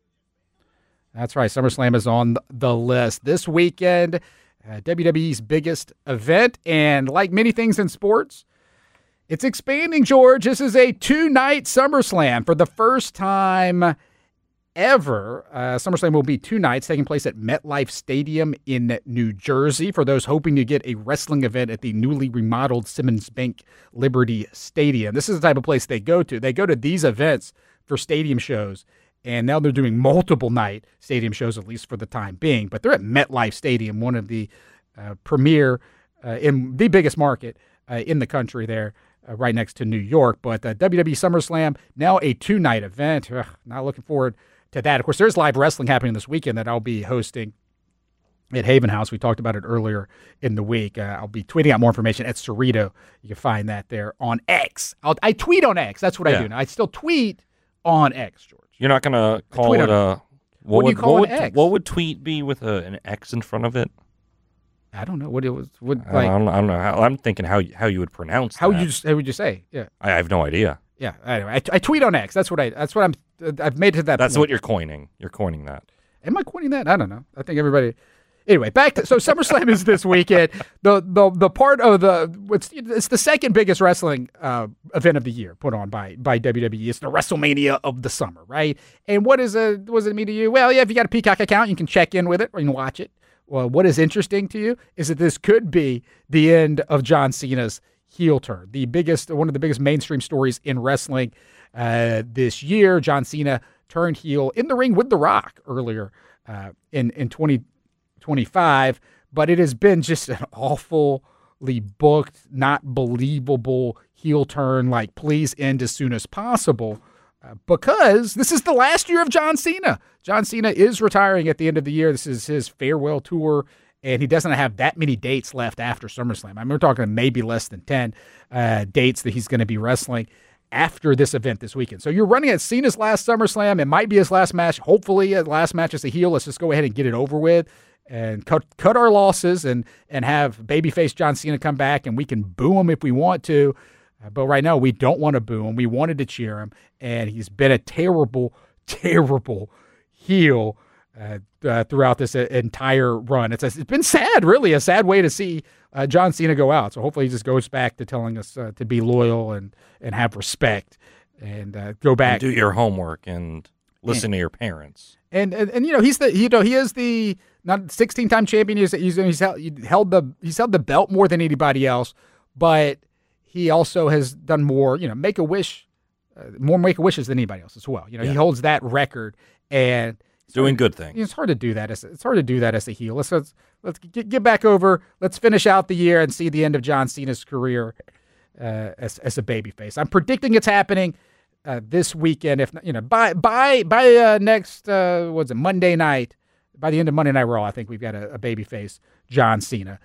[SPEAKER 5] That's right. SummerSlam is on the list this weekend. Uh, W W E's biggest event. And like many things in sports, it's expanding, George. This is a two-night SummerSlam for the first time ever. Uh, SummerSlam will be two nights, taking place at MetLife Stadium in New Jersey. For those hoping to get a wrestling event at the newly remodeled Simmons Bank Liberty Stadium, this is the type of place they go to. They go to these events for stadium shows, and now they're doing multiple night stadium shows, at least for the time being. But they're at MetLife Stadium, one of the uh, premier, uh, in the biggest market uh, in the country there. Uh, right next to New York. But uh, W W E SummerSlam, now a two-night event. Ugh, not looking forward to that. Of course, there's live wrestling happening this weekend that I'll be hosting at Haven House. We talked about it earlier in the week. Uh, I'll be tweeting out more information at Cerrito. You can find that there on X. I'll, I tweet on X. That's what
[SPEAKER 6] Yeah.
[SPEAKER 5] I do now. I still tweet on X, George.
[SPEAKER 6] You're not going to call
[SPEAKER 5] tweet
[SPEAKER 6] it
[SPEAKER 5] on-
[SPEAKER 6] a...
[SPEAKER 5] What do you
[SPEAKER 6] would,
[SPEAKER 5] call
[SPEAKER 6] what
[SPEAKER 5] an
[SPEAKER 6] would,
[SPEAKER 5] X?
[SPEAKER 6] What would tweet be with a, an X in front of it?
[SPEAKER 5] I don't know what it was. What,
[SPEAKER 6] I,
[SPEAKER 5] like,
[SPEAKER 6] don't, I don't know. How, I'm thinking how you- how you would pronounce
[SPEAKER 5] how
[SPEAKER 6] that.
[SPEAKER 5] you how would you say? Yeah,
[SPEAKER 6] I have no idea.
[SPEAKER 5] yeah. Anyway, I, I tweet on X. That's what I. That's what I'm. I've made it to that.
[SPEAKER 6] That's
[SPEAKER 5] point.
[SPEAKER 6] what you're coining. You're coining that.
[SPEAKER 5] Am I coining that? I don't know. I think everybody. Anyway, back to so SummerSlam is this weekend. The the the part of the it's it's the second biggest wrestling uh, event of the year put on by by W W E. It's the WrestleMania of the summer, right? And what is a what does it mean to you? Well, yeah, if you got a Peacock account, you can check in with it or you can watch it. Well, what is interesting to you is that this could be the end of John Cena's heel turn, the biggest one of the biggest mainstream stories in wrestling uh, this year. John Cena turned heel in the ring with The Rock earlier uh, in in twenty twenty-five, but it has been just an awfully booked, not believable heel turn. Like, please end as soon as possible, uh, because this is the last year of John Cena. John Cena is retiring at the end of the year. This is his farewell tour, and he doesn't have that many dates left after SummerSlam. I mean, we're talking maybe less than ten uh, dates that he's going to be wrestling after this event this weekend. So you're running at Cena's last SummerSlam. It might be his last match. Hopefully, his last match as a heel. Let's just go ahead and get it over with and cut cut our losses and and have babyface John Cena come back, and we can boo him if we want to. Uh, but right now, we don't want to boo him. We wanted to cheer him, and he's been a terrible, terrible heel uh, uh, throughout this uh, entire run. It's, a, it's been sad, really, a sad way to see uh, John Cena go out. So hopefully he just goes back to telling us uh, to be loyal and, and have respect and uh, go back.
[SPEAKER 6] And do your homework and listen
[SPEAKER 5] and,
[SPEAKER 6] to your parents.
[SPEAKER 5] And, and and you know he's the you know he is the not sixteen-time champion. He's he's, he's held, he held the he's held the belt more than anybody else, but he also has done more. You know, make a wish, uh, more make a wishes than anybody else as well. You know,
[SPEAKER 6] Yeah.
[SPEAKER 5] he holds that record. And
[SPEAKER 6] Doing good things.
[SPEAKER 5] It's hard to do that. As, it's hard to do that as a heel. Let's let's, let's get, get back over. Let's finish out the year and see the end of John Cena's career uh, as as a babyface. I'm predicting it's happening uh, this weekend. If not, you know, by by by uh, next uh, what's it Monday night. By the end of Monday Night Raw, I think we've got a, a babyface John Cena.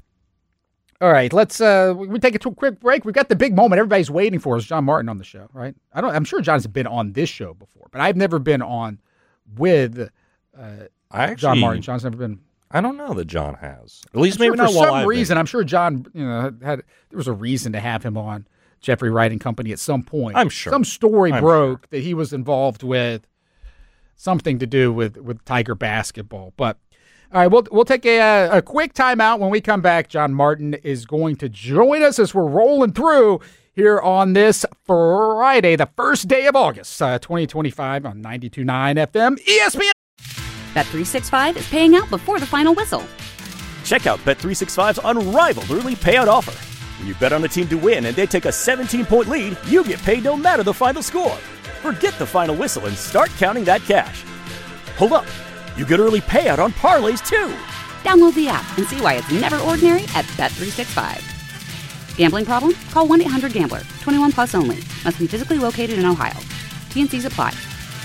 [SPEAKER 5] All right, let's uh, we take a quick break. We've got the big moment everybody's waiting for. Is John Martin on the show, right? I don't. I'm sure John's been on this show before, but I've never been on with uh,
[SPEAKER 6] I actually,
[SPEAKER 5] John Martin. John's never been.
[SPEAKER 6] I don't know that John has. At least
[SPEAKER 5] I'm
[SPEAKER 6] maybe
[SPEAKER 5] sure
[SPEAKER 6] not
[SPEAKER 5] for
[SPEAKER 6] while
[SPEAKER 5] some
[SPEAKER 6] I've
[SPEAKER 5] reason.
[SPEAKER 6] been.
[SPEAKER 5] I'm sure John, you know, had there was a reason to have him on Jeffrey Wright and Company at some point.
[SPEAKER 6] I'm sure.
[SPEAKER 5] Some story
[SPEAKER 6] I'm
[SPEAKER 5] broke
[SPEAKER 6] sure.
[SPEAKER 5] that he was involved with something to do with, with Tiger basketball. But all right, we'll we'll take a a quick timeout. When we come back, John Martin is going to join us as we're rolling through here on this Friday, the first day of August, uh, twenty twenty-five on ninety-two point nine F M E S P N.
[SPEAKER 1] Bet three sixty-five is paying out before the final whistle.
[SPEAKER 2] Check out Bet three sixty-five's unrivaled early payout offer. When you bet on a team to win and they take a seventeen-point lead, you get paid no matter the final score. Forget the final whistle and start counting that cash. Hold up. You get early payout on parlays, too.
[SPEAKER 1] Download the app and see why it's never ordinary at Bet three sixty-five. Gambling problem? Call one eight hundred gambler. twenty-one plus only. Must be physically located in Ohio. T N Cs apply.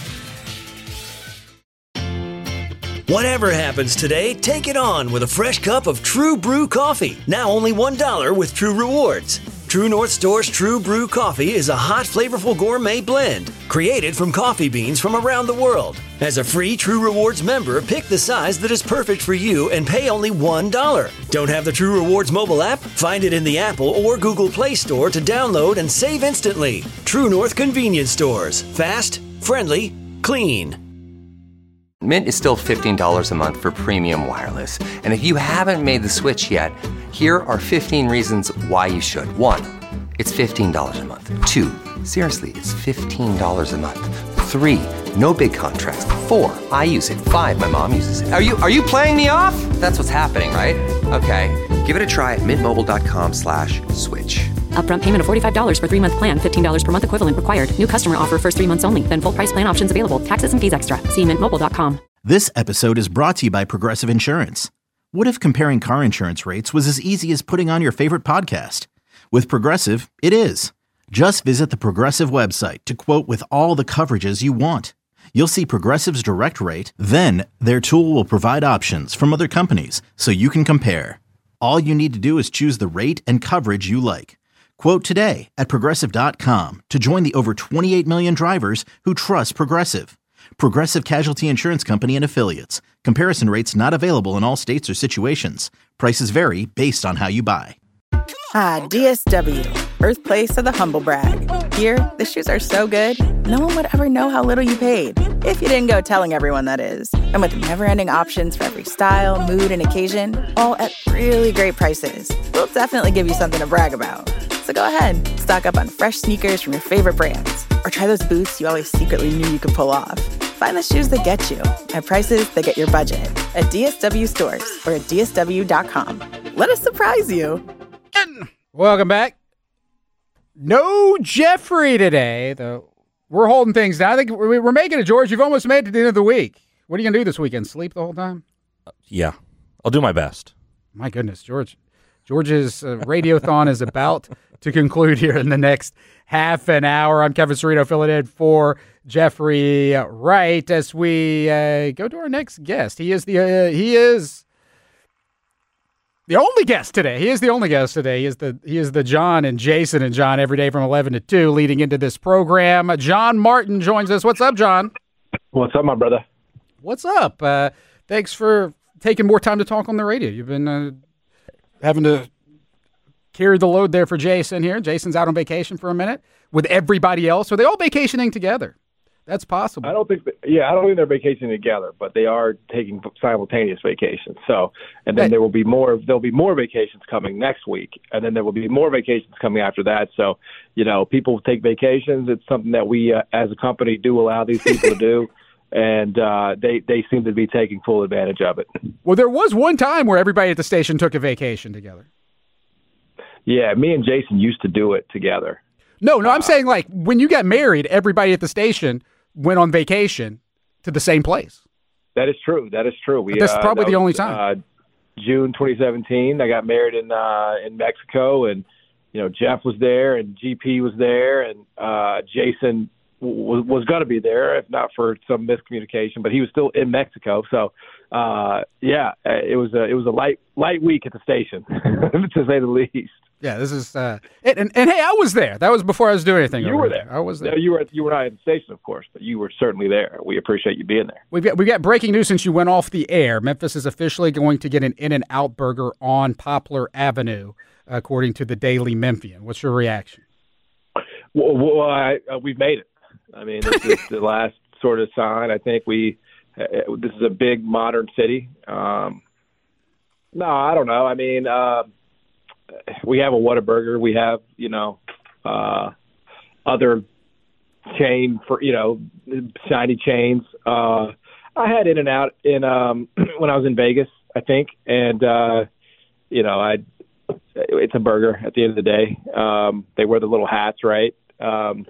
[SPEAKER 3] Whatever happens today, take it on with a fresh cup of True Brew coffee. Now only one dollar with True Rewards. True North Store's True Brew coffee is a hot, flavorful gourmet blend created from coffee beans from around the world. As a free True Rewards member, pick the size that is perfect for you and pay only one dollar. Don't have the True Rewards mobile app? Find it in the Apple or Google Play Store to download and save instantly. True North Convenience Stores. Fast, friendly, clean.
[SPEAKER 7] Mint is still fifteen dollars a month for premium wireless. And if you haven't made the switch yet, here are fifteen reasons why you should. One, it's fifteen dollars a month. Two, seriously, it's fifteen dollars a month. Three, No big contracts. Four, I use it. Five, my mom uses it. Are you are you playing me off? That's what's happening, right? Okay, give it a try at mintmobile.com slash switch.
[SPEAKER 8] Upfront payment of forty-five dollars for three-month plan, fifteen dollars per month equivalent required. New customer offer first three months only. Then full price plan options available. Taxes and fees extra. See mint mobile dot com.
[SPEAKER 4] This episode is brought to you by Progressive Insurance. What if comparing car insurance rates was as easy as putting on your favorite podcast? With Progressive, it is. Just visit the Progressive website to quote with all the coverages you want. You'll see Progressive's direct rate, then their tool will provide options from other companies so you can compare. All you need to do is choose the rate and coverage you like. Quote today at Progressive dot com to join the over twenty-eight million drivers who trust Progressive. Progressive Casualty Insurance Company and Affiliates. Comparison rates not available in all states or situations. Prices vary based on how you buy.
[SPEAKER 9] Ah, D S W, birthplace of the humble brag. Here, the shoes are so good, no one would ever know how little you paid. If you didn't go telling everyone, that is. And with never-ending options for every style, mood, and occasion, all at really great prices, we'll definitely give you something to brag about. So go ahead, stock up on fresh sneakers from your favorite brands, or try those boots you always secretly knew you could pull off. Find the shoes that get you at prices that get your budget at D S W stores or at D S W dot com. Let us surprise you.
[SPEAKER 5] Welcome back. No Jeffrey today, though. We're holding things down. I think we're making it, George. You've almost made it to the end of the week. What are you going to do this weekend? Sleep the whole time?
[SPEAKER 6] Uh, yeah, I'll do my best.
[SPEAKER 5] My goodness, George. George's uh, Radiothon is about to conclude here in the next half an hour. I'm Kevin Cerrito, filling in for Jeffrey Wright as we uh, go to our next guest. He is the uh, he is the only guest today. He is the only guest today. He is the he is the John and Jason and John every day from eleven to two, leading into this program. John Martin joins us. What's up, John?
[SPEAKER 10] What's up, my brother?
[SPEAKER 5] What's up? Uh, thanks for taking more time to talk on the radio. You've been uh, having to carry the load there for Jason here. Jason's out on vacation for a minute with everybody else. Are they all vacationing together? That's possible.
[SPEAKER 10] I don't think, that, yeah, I don't think they're vacationing together, but they are taking simultaneous vacations. So, and then hey. there will be more, there'll be more vacations coming next week, and then there will be more vacations coming after that. So, you know, people take vacations. It's something that we, uh, as a company, do allow these people to do. And uh, they, they seem to be taking full advantage of it.
[SPEAKER 5] Well, there was one time where everybody at the station took a vacation together.
[SPEAKER 10] Yeah, me and Jason used to do it together.
[SPEAKER 5] No, no, I'm
[SPEAKER 10] uh,
[SPEAKER 5] saying like when you got married, everybody at the station went on vacation to the same place.
[SPEAKER 10] That is true. That is true. We,
[SPEAKER 5] that's
[SPEAKER 10] uh,
[SPEAKER 5] probably
[SPEAKER 10] that
[SPEAKER 5] the
[SPEAKER 10] was,
[SPEAKER 5] only time.
[SPEAKER 10] Uh, June twenty seventeen, I got married in uh, in Mexico, and you know Jeff was there, and G P was there, and uh, Jason w- was going to be there, if not for some miscommunication, but he was still in Mexico. So, uh, yeah, it was a it was a light light week at the station, to say the least.
[SPEAKER 5] Yeah, this is uh, and, and and hey, I was there. That was before I was doing anything.
[SPEAKER 10] You
[SPEAKER 5] over
[SPEAKER 10] were there.
[SPEAKER 5] there. I was there.
[SPEAKER 10] No, you were you were not at the station, of course, but you were certainly there. We appreciate you being there.
[SPEAKER 5] We've got we got breaking news since you went off the air. Memphis is officially going to get an In-N-Out burger on Poplar Avenue, according to the Daily Memphian. What's your reaction?
[SPEAKER 10] Well, well I, uh, we've made it. I mean, this is the last sort of sign. I think we. Uh, this is a big modern city. Um, no, I don't know. I mean. Uh, We have a Whataburger. We have, you know, uh, other chain for, you know, shiny chains. Uh, I had In-N-Out in um, when I was in Vegas, I think, and uh, you know, I it's a burger at the end of the day. Um, they wear the little hats, right? Um,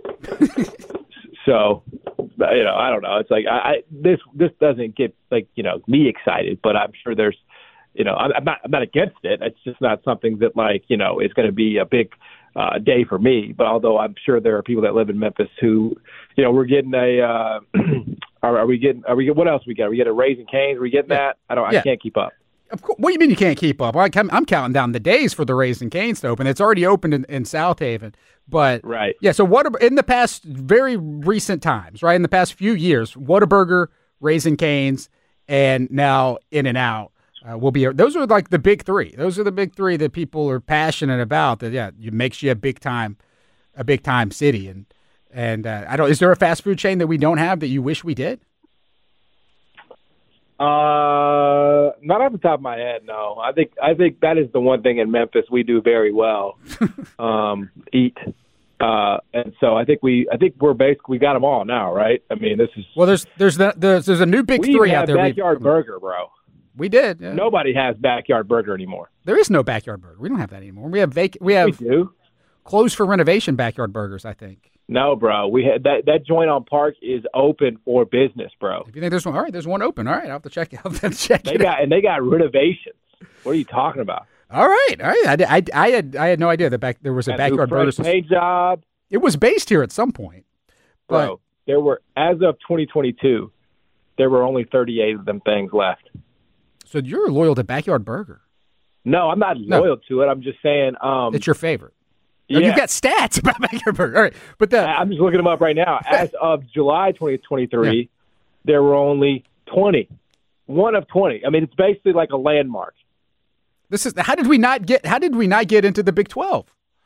[SPEAKER 10] so, you know, I don't know. It's like I, I this this doesn't get like you know me excited, but I'm sure there's. You know, I'm not. I'm not against it. It's just not something that, like, you know, is going to be a big uh, day for me. But although I'm sure there are people that live in Memphis who, you know, we're getting a. Uh, are, are we getting? Are we? What else we got? Are we getting a Raising Cane's? Are we getting that? I don't.
[SPEAKER 5] Yeah.
[SPEAKER 10] I can't keep up.
[SPEAKER 5] Of course. What do you mean you can't keep up? I'm, I'm counting down the days for the Raising Cane's to open. It's already opened in, in South Haven. But
[SPEAKER 10] right.
[SPEAKER 5] Yeah. So what in the past very recent times, right? In the past few years, Whataburger, Raising Cane's, and now In-N-Out. Uh, will be those are like the big three. Those are the big three that people are passionate about. That yeah, it makes you a big time, a big time city. And and uh, I don't. Is there a fast food chain that we don't have that you wish we did?
[SPEAKER 10] Uh, not off the top of my head. No, I think I think that is the one thing in Memphis we do very well. um, eat. Uh, and so I think we, I think we're basically we got them all now, right? I mean, this is
[SPEAKER 5] well. There's there's the, there's there's a new big
[SPEAKER 10] we
[SPEAKER 5] three
[SPEAKER 10] have
[SPEAKER 5] out there.
[SPEAKER 10] Backyard
[SPEAKER 5] we,
[SPEAKER 10] Burger, bro.
[SPEAKER 5] We did. Yeah.
[SPEAKER 10] Nobody has Backyard Burger anymore.
[SPEAKER 5] There is no Backyard Burger. We don't have that anymore. We have vac- We have
[SPEAKER 10] we do.
[SPEAKER 5] closed for renovation Backyard Burgers. I think.
[SPEAKER 10] No, bro. We had that that joint on Park is open for business, bro.
[SPEAKER 5] If you think there's one, all right, there's one open. All right, I'll have to check. I'll have to check
[SPEAKER 10] they
[SPEAKER 5] it
[SPEAKER 10] got
[SPEAKER 5] out.
[SPEAKER 10] and they got renovations. What are you talking about?
[SPEAKER 5] All right, all right. I, did- I, I had I had no idea that back there was a
[SPEAKER 10] And
[SPEAKER 5] Backyard
[SPEAKER 10] new
[SPEAKER 5] Burger.
[SPEAKER 10] fresh paint job.
[SPEAKER 5] It was based here at some point, but
[SPEAKER 10] Bro, there were, as of twenty twenty-two, there were only thirty-eight of them things left.
[SPEAKER 5] so you're loyal to Backyard Burger.
[SPEAKER 10] No, I'm not
[SPEAKER 5] No.
[SPEAKER 10] loyal to it. I'm just saying. Um,
[SPEAKER 5] It's your favorite. No,
[SPEAKER 10] yeah.
[SPEAKER 5] You've got stats about Backyard Burger. All right, but the
[SPEAKER 10] I- I'm just looking them up right now. As of July twenty twenty-three,
[SPEAKER 5] Yeah.
[SPEAKER 10] there were only twenty. One of twenty. I mean, it's basically like a landmark.
[SPEAKER 5] this is how did we not get how did we not get into the Big twelve?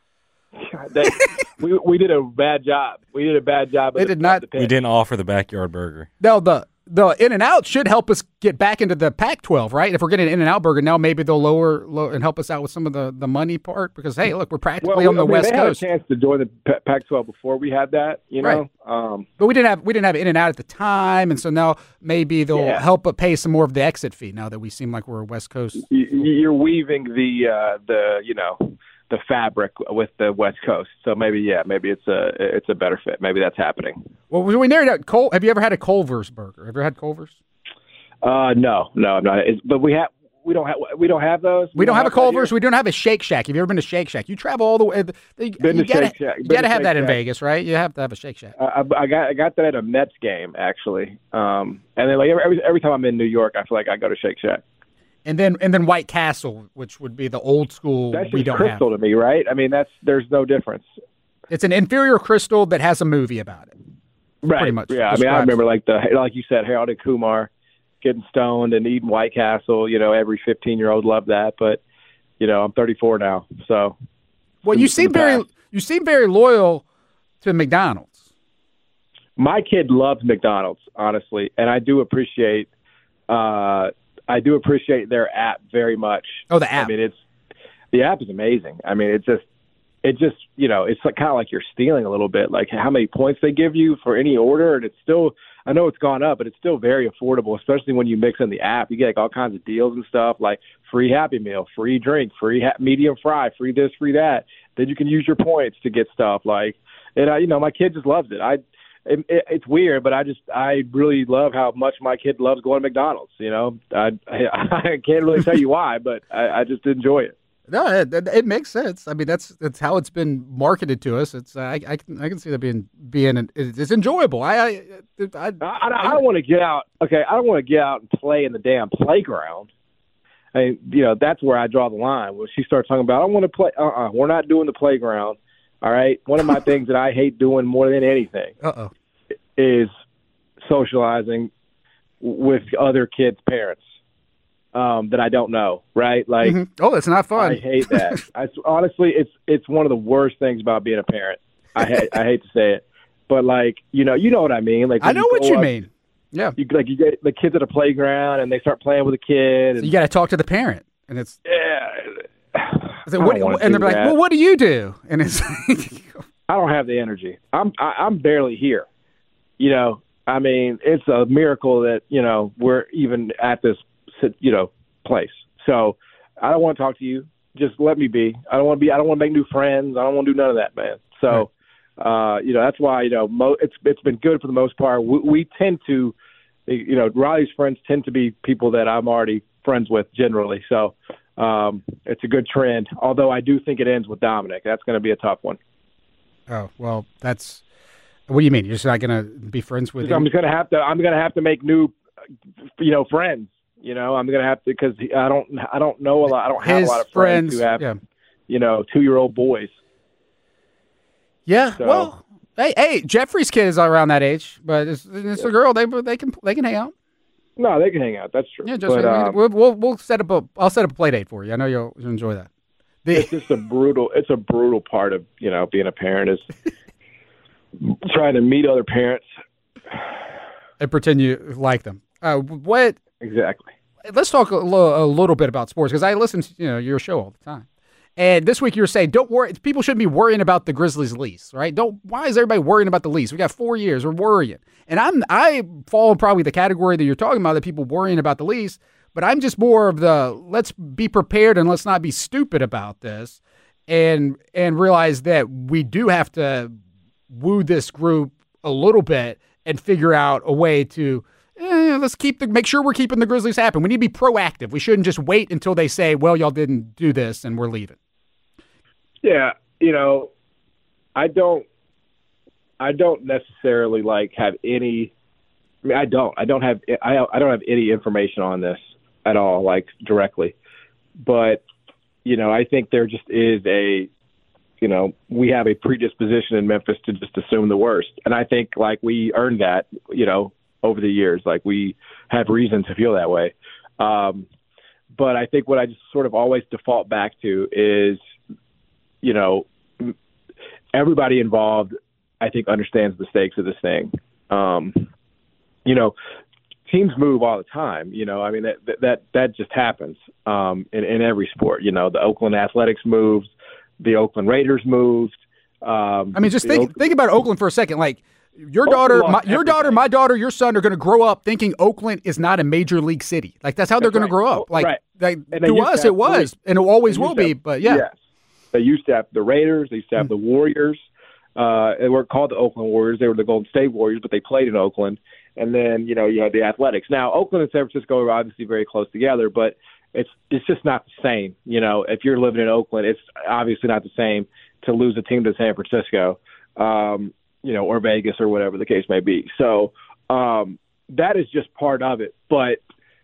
[SPEAKER 10] They, we we did a bad job. We did a bad job. of
[SPEAKER 5] They
[SPEAKER 10] the-
[SPEAKER 5] did not-
[SPEAKER 10] of the pick.
[SPEAKER 6] We didn't offer the Backyard Burger.
[SPEAKER 5] Now the the In and Out should help us get back into the Pac twelve, right? If we're getting an In and Out Burger now, maybe they'll lower, low and help us out with some of the, the money part because hey, look, we're practically
[SPEAKER 10] Well,
[SPEAKER 5] on the
[SPEAKER 10] I mean,
[SPEAKER 5] West
[SPEAKER 10] they
[SPEAKER 5] Coast.
[SPEAKER 10] had a chance to join the P- Pac twelve before we had that, you know. Um,
[SPEAKER 5] But we didn't have we didn't have In and Out at the time, and so now maybe they'll
[SPEAKER 10] Yeah.
[SPEAKER 5] help but pay some more of the exit fee now that we seem like we're a West Coast.
[SPEAKER 10] y- you're weaving the uh, the you know the fabric with the West Coast, so maybe yeah, maybe it's a it's a better fit. Maybe that's happening.
[SPEAKER 5] Well, we narrowed out. Col- have you ever had a Culver's burger? Have you ever had Culver's?
[SPEAKER 10] Uh, no, no, I'm not. It's, but we have we don't have we don't have those.
[SPEAKER 5] We don't have a
[SPEAKER 10] that here?
[SPEAKER 5] Culver's. We don't have a Shake Shack. Have you ever been to Shake Shack? You travel all the way. You,
[SPEAKER 10] Been
[SPEAKER 5] you
[SPEAKER 10] to
[SPEAKER 5] gotta,
[SPEAKER 10] Shake Shack.
[SPEAKER 5] You
[SPEAKER 10] Been
[SPEAKER 5] got to
[SPEAKER 10] to
[SPEAKER 5] have
[SPEAKER 10] Shake
[SPEAKER 5] that in
[SPEAKER 10] Shack.
[SPEAKER 5] Vegas, right? You have to have a Shake Shack.
[SPEAKER 10] I, I got I got that at a Mets game actually, um, and then like every every time I'm in New York, I feel like I go to Shake Shack.
[SPEAKER 5] And then and then White Castle, which would be the old school.
[SPEAKER 10] That's
[SPEAKER 5] we
[SPEAKER 10] just
[SPEAKER 5] don't
[SPEAKER 10] crystal
[SPEAKER 5] have.
[SPEAKER 10] to me, right? I mean, that's there's no difference.
[SPEAKER 5] It's an inferior crystal that has a movie about it.
[SPEAKER 10] Right.
[SPEAKER 5] Pretty much.
[SPEAKER 10] Yeah. I mean, I
[SPEAKER 5] describes-
[SPEAKER 10] remember like the like you said, Harold and Kumar getting stoned and eating White Castle. You know, every fifteen year old loved that. But you know, I'm thirty-four now, so.
[SPEAKER 5] Well,
[SPEAKER 10] in-
[SPEAKER 5] you
[SPEAKER 10] in
[SPEAKER 5] seem
[SPEAKER 10] the
[SPEAKER 5] very
[SPEAKER 10] past.
[SPEAKER 5] you seem very loyal to McDonald's.
[SPEAKER 10] My kid loves McDonald's, honestly, and I do appreciate. Uh, I do appreciate their app very much.
[SPEAKER 5] Oh, the app.
[SPEAKER 10] I mean, it's the app is amazing. I mean, it's just, it just, you know, it's like, kind of like you're stealing a little bit, like how many points they give you for any order, and it's still, I know it's gone up, but it's still very affordable, especially when you mix in the app. You get like all kinds of deals and stuff, like free Happy Meal, free drink, free ha- medium fry, free this, free that. Then you can use your points to get stuff like, and I, you know, my kid just loves it. I. It, it, it's weird, but I just I really love how much my kid loves going to McDonald's. You know, I I, I can't really tell you why, but I, I just enjoy it.
[SPEAKER 5] No, it, it makes sense. I mean, that's that's how it's been marketed to us. It's I I can I can see that being being an, it's enjoyable. I I I,
[SPEAKER 10] I, I, I don't want to get out. Okay, I don't want to get out and play in the damn playground. I mean, you know, that's where I draw the line. When she starts talking about, I want to play. Uh, uh-uh, uh, we're not doing the playground. All right. One of my things that I hate doing more than anything
[SPEAKER 5] uh-oh.
[SPEAKER 10] is socializing with other kids' parents um, that I don't know. Right? Like,
[SPEAKER 5] Mhm. Oh, that's not fun.
[SPEAKER 10] I hate that. I, honestly, it's it's one of the worst things about being a parent. I hate I hate to say it, but like you know, you know what I mean. Like
[SPEAKER 5] I
[SPEAKER 10] when
[SPEAKER 5] know what
[SPEAKER 10] go
[SPEAKER 5] you
[SPEAKER 10] up-
[SPEAKER 5] mean. Yeah.
[SPEAKER 10] You like you get the kids at a playground and they start playing with a kid.
[SPEAKER 5] So
[SPEAKER 10] And,
[SPEAKER 5] you got to talk to the parent, and it's
[SPEAKER 10] yeah.
[SPEAKER 5] I said,
[SPEAKER 10] I
[SPEAKER 5] what,
[SPEAKER 10] don't wanna
[SPEAKER 5] and they're
[SPEAKER 10] do
[SPEAKER 5] like,
[SPEAKER 10] that.
[SPEAKER 5] well, what do you do? And it's
[SPEAKER 10] I don't have the energy. I'm I, I'm barely here. You know, I mean, it's a miracle that you know we're even at this you know place. So I don't want to talk to you. Just let me be. I don't want to be. I don't want to make new friends. I don't want to do none of that, man. So, uh, you know, that's why you know mo- it's it's been good for the most part. We, we tend to, you know, Riley's friends tend to be people that I'm already friends with generally. So um, it's a good trend. Although I do think it ends with Dominic. That's going to be a tough one.
[SPEAKER 5] oh well, that's what do you mean? You're just not gonna be friends with
[SPEAKER 10] I'm
[SPEAKER 5] him?
[SPEAKER 10] just gonna have to. I'm gonna have to make new, you know, friends. You know, I'm gonna have to because I don't. I don't know a lot. I don't have
[SPEAKER 5] His
[SPEAKER 10] a lot of friends,
[SPEAKER 5] friends,
[SPEAKER 10] who have,
[SPEAKER 5] yeah.
[SPEAKER 10] you know, two year old boys.
[SPEAKER 5] Yeah.
[SPEAKER 10] So-
[SPEAKER 5] Well, hey, hey, Jeffrey's kid is around that age, but it's, it's a girl. They they can they can hang out.
[SPEAKER 10] No, they can hang out. That's true.
[SPEAKER 5] Yeah, just
[SPEAKER 10] but, um,
[SPEAKER 5] we'll, we'll we'll set up a I'll set up a play date for you. I know you'll, you'll enjoy that. The,
[SPEAKER 10] it's just a brutal. It's a brutal part of you know being a parent is trying to meet other parents.
[SPEAKER 5] and pretend you like them. Uh, what?
[SPEAKER 10] Exactly.
[SPEAKER 5] Let's talk a, lo- a little bit about sports because I listen to you know your show all the time, And this week you're saying, don't worry. People shouldn't be worrying about the Grizzlies lease, right? Don't. Why is everybody worrying about the lease? We got four years. We're worrying. And I'm I fall in probably the category that you're talking about, that people worrying about the lease. But I'm just more of the let's be prepared and let's not be stupid about this, and and realize that we do have to woo this group a little bit and figure out a way to eh, let's keep the make sure we're keeping the Grizzlies happy. We need to be proactive. We shouldn't just wait until they say, well, y'all didn't do this and we're leaving.
[SPEAKER 10] Yeah, you know, I don't I don't necessarily like have any I mean I don't I don't have I I don't have any information on this at all, like directly. But, you know, I think there just is a, you know, we have a predisposition in Memphis to just assume the worst. And I think, like, we earned that, you know, over the years. Like, we have reason to feel that way. Um, but I think what I just sort of always default back to is, you know, everybody involved, I think, understands the stakes of this thing. Um, you know, teams move all the time, you know. I mean, that that that just happens um, in, in every sport. You know, the Oakland Athletics moved, the Oakland Raiders moved. Um,
[SPEAKER 5] I mean, just think
[SPEAKER 10] Oakland,
[SPEAKER 5] think about Oakland for a second. Like your daughter, my, your daughter, my daughter, your son are going to grow up thinking Oakland is not a major league city. Like that's how they're going
[SPEAKER 10] right.
[SPEAKER 5] to grow up. Like,
[SPEAKER 10] right.
[SPEAKER 5] like
[SPEAKER 10] to
[SPEAKER 5] to us, it was, three. and it always will be.
[SPEAKER 10] Have,
[SPEAKER 5] but yeah,
[SPEAKER 10] yes. They used to have the Raiders. They used to have mm-hmm. the Warriors. Uh, they weren't called the Oakland Warriors. They were the Golden State Warriors, but they played in Oakland. And then, you know, you had the Athletics. Now, Oakland and San Francisco are obviously very close together, but it's it's just not the same. You know, if you're living in Oakland, it's obviously not the same to lose a team to San Francisco, um, you know, or Vegas or whatever the case may be. So um, that is just part of it. But,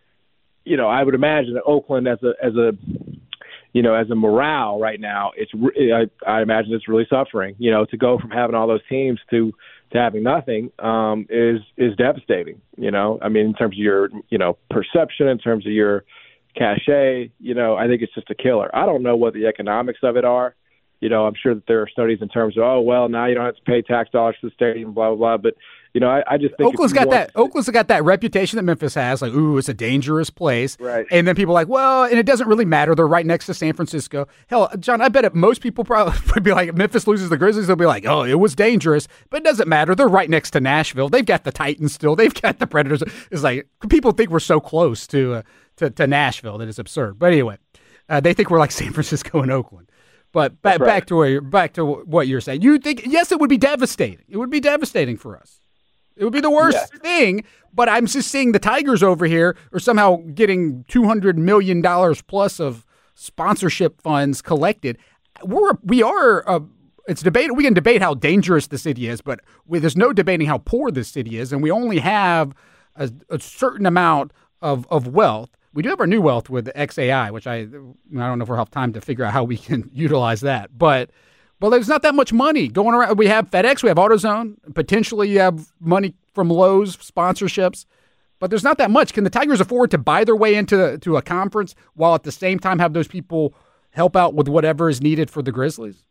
[SPEAKER 10] you know, I would imagine that Oakland as a as a you know, as a morale right now, it's I, I imagine it's really suffering. You know, to go from having all those teams to to having nothing um, is is devastating. You know, I mean, in terms of your you know perception, in terms of your cachet, you know, I think it's just a killer. I don't know what the economics of it are. You know, I'm sure that there are studies in terms of, oh, well, now you don't have to pay tax dollars to the stadium, blah, blah, blah. But, you know, I, I just think
[SPEAKER 5] Oakland's got that. To... Oakland's got that reputation that Memphis has, like, ooh, it's a dangerous place.
[SPEAKER 10] Right.
[SPEAKER 5] And then people are like, well, and it doesn't really matter. They're right next to San Francisco. Hell, John, I bet if most people probably would be like, if Memphis loses the Grizzlies, they'll be like, oh, it was dangerous. But it doesn't matter. They're right next to Nashville. They've got the Titans still. They've got the Predators. It's like people think we're so close to uh, to, to Nashville that it's absurd. But anyway, uh, they think we're like San Francisco and Oakland. But back, right. back to where you're, back to what you're saying. You think yes, it would be devastating. It would be devastating for us. It would be the worst yeah. thing. But I'm just seeing the Tigers over here are somehow getting two hundred million dollars plus of sponsorship funds collected. We're we are. Uh, it's debate. We can debate how dangerous the city is, but we, there's no debating how poor this city is, and we only have a, a certain amount of of wealth. We do have our new wealth with X A I, which I I don't know if we'll have time to figure out how we can utilize that. But but there's not that much money going around. We have FedEx, we have AutoZone. Potentially you have money from Lowe's, sponsorships. But there's not that much. Can the Tigers afford to buy their way into to a conference while at the same time have those people help out with whatever is needed for the Grizzlies?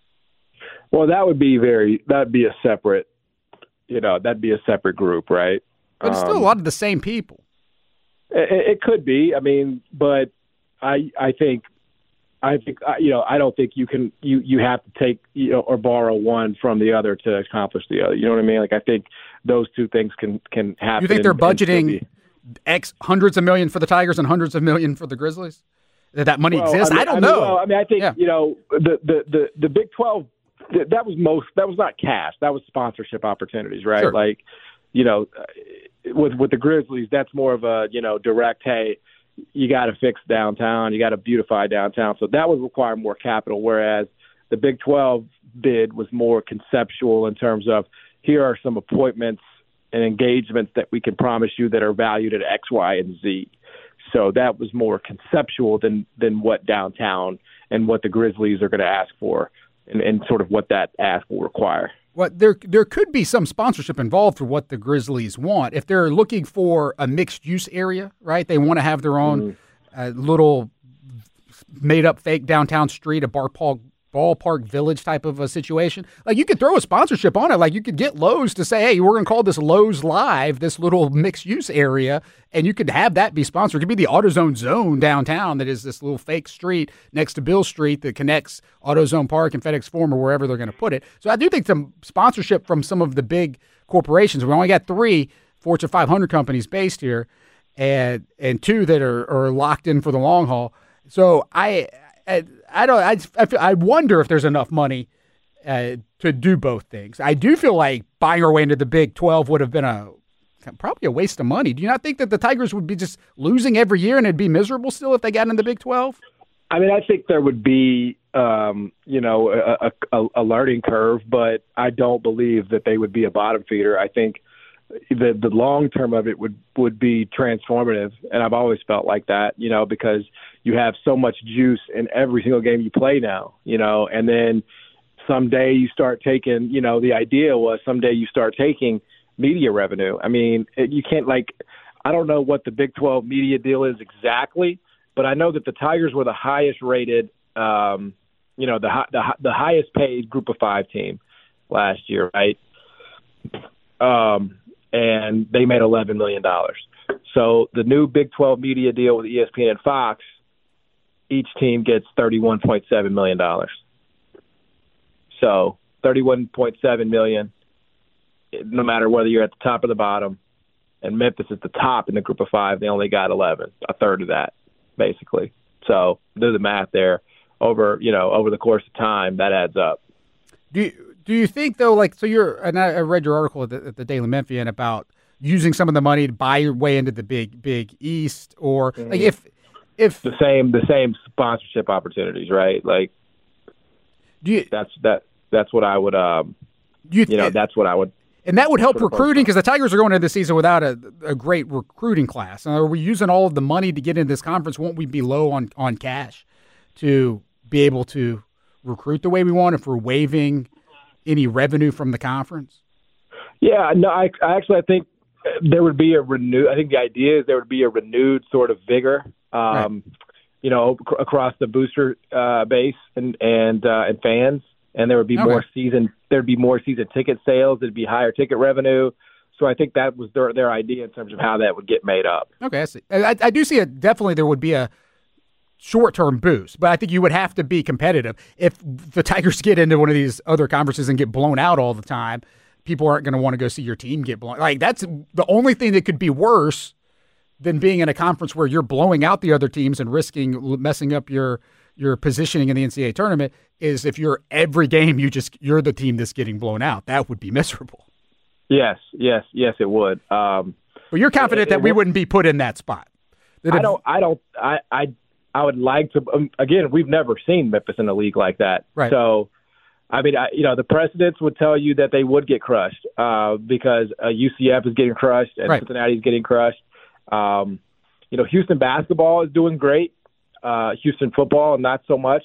[SPEAKER 10] Well, that would be very – that would be a separate – you know, that'd be a separate group, right?
[SPEAKER 5] But it's still um, a lot of the same people.
[SPEAKER 10] It, it could be. I mean, but I I think I think you know I don't think you can you, you have to take you know or borrow one from the other to accomplish the other. You know what I mean? Like I think those two things can can happen.
[SPEAKER 5] You think they're budgeting X hundreds of million for the Tigers and hundreds of million for the Grizzlies? That that money
[SPEAKER 10] well,
[SPEAKER 5] exists?
[SPEAKER 10] I, mean,
[SPEAKER 5] I don't
[SPEAKER 10] I mean,
[SPEAKER 5] know.
[SPEAKER 10] Well, I mean, I think
[SPEAKER 5] yeah.
[SPEAKER 10] you know the the the, the Big twelve that was most that was not cash. That was sponsorship opportunities, right?
[SPEAKER 5] Sure.
[SPEAKER 10] Like you know. With with the Grizzlies, that's more of a, you know, direct, hey, you got to fix downtown, you got to beautify downtown. So that would require more capital, whereas the Big twelve bid was more conceptual in terms of here are some appointments and engagements that we can promise you that are valued at X, Y, and Z. So that was more conceptual than, than what downtown and what the Grizzlies are going to ask for and, and sort of what that ask will require.
[SPEAKER 5] Well, there there could be some sponsorship involved for what the Grizzlies want. If they're looking for a mixed-use area, right, they want to have their own mm-hmm. uh, little made-up fake downtown street, a bar park, ballpark village type of a situation. Like you could throw a sponsorship on it. Like you could get Lowe's to say, hey, we're going to call this Lowe's Live, this little mixed use area, and you could have that be sponsored. It could be the AutoZone Zone downtown that is this little fake street next to Bill Street that connects AutoZone Park and FedEx Forum or wherever they're going to put it. So I do think some sponsorship from some of the big corporations. We only got three Fortune five hundred companies based here and and two that are, are locked in for the long haul. So I I, I don't I, I, feel, I wonder if there's enough money uh, to do both things. I do feel like buying our way into the Big twelve would have been a probably a waste of money. Do you not think that the Tigers would be just losing every year and it'd be miserable still if they got in the Big twelve?
[SPEAKER 10] I mean, I think there would be, um, you know, a, a, a learning curve, but I don't believe that they would be a bottom feeder. I think the the long term of it would, would be transformative, and I've always felt like that, you know, because you have so much juice in every single game you play now, you know, and then someday you start taking, you know, the idea was someday you start taking media revenue. I mean, it, you can't like, I don't know what the Big twelve media deal is exactly, but I know that the Tigers were the highest rated, um, you know, the, the the highest paid Group of Five team last year, right? Um, and they made eleven million dollars. So the new Big twelve media deal with E S P N and Fox, each team gets thirty-one point seven million dollars. So thirty-one point seven million dollars, no matter whether you're at the top or the bottom. And Memphis is the top in the Group of Five. They only got eleven, a third of that, basically. So do the math there. Over, you know, over the course of time, that adds up.
[SPEAKER 5] Do you, do you think, though, like, so you're, and I read your article at the, at the Daily Memphian about using some of the money to buy your way into the big, big East, or mm-hmm. like if, if
[SPEAKER 10] the same, the same sponsorship opportunities, right? Like,
[SPEAKER 5] do you,
[SPEAKER 10] that's, that, that's what I would, um,
[SPEAKER 5] do you,
[SPEAKER 10] you know, that's what I would.
[SPEAKER 5] And that would help recruiting because the Tigers are going into the season without a, a great recruiting class. And are we using all of the money to get into this conference? Won't we be low on, on cash to be able to recruit the way we want if we're waiving any revenue from the conference?
[SPEAKER 10] Yeah, no, I, I actually I think there would be a renewed. I think the idea is there would be a renewed sort of vigor, um, right. you know, ac- across the booster uh, base and and uh, and fans. And there would be okay. more season. There'd be more season ticket sales. There'd be higher ticket revenue. So I think that was their their idea in terms of how that would get made up.
[SPEAKER 5] Okay, I see. I, I do see it. Definitely, there would be a short term boost, but I think you would have to be competitive. If the Tigers get into one of these other conferences and get blown out all the time, people aren't going to want to go see your team get blown. Like that's the only thing that could be worse than being in a conference where you're blowing out the other teams and risking messing up your. your positioning in the N C double A tournament is if you're every game, you just, you're the team that's getting blown out. That would be miserable.
[SPEAKER 10] Yes, yes, yes, it would. Um,
[SPEAKER 5] but you're confident it, that it we would, wouldn't be put in that spot. That
[SPEAKER 10] I
[SPEAKER 5] if,
[SPEAKER 10] don't, I don't, I, I, I would like to, um, again, we've never seen Memphis in a league like that.
[SPEAKER 5] Right.
[SPEAKER 10] So, I mean, I, you know, the precedents would tell you that they would get crushed uh, because uh, U C F is getting crushed and right. Cincinnati is getting crushed. Um, you know, Houston basketball is doing great. Uh, Houston football, not so much.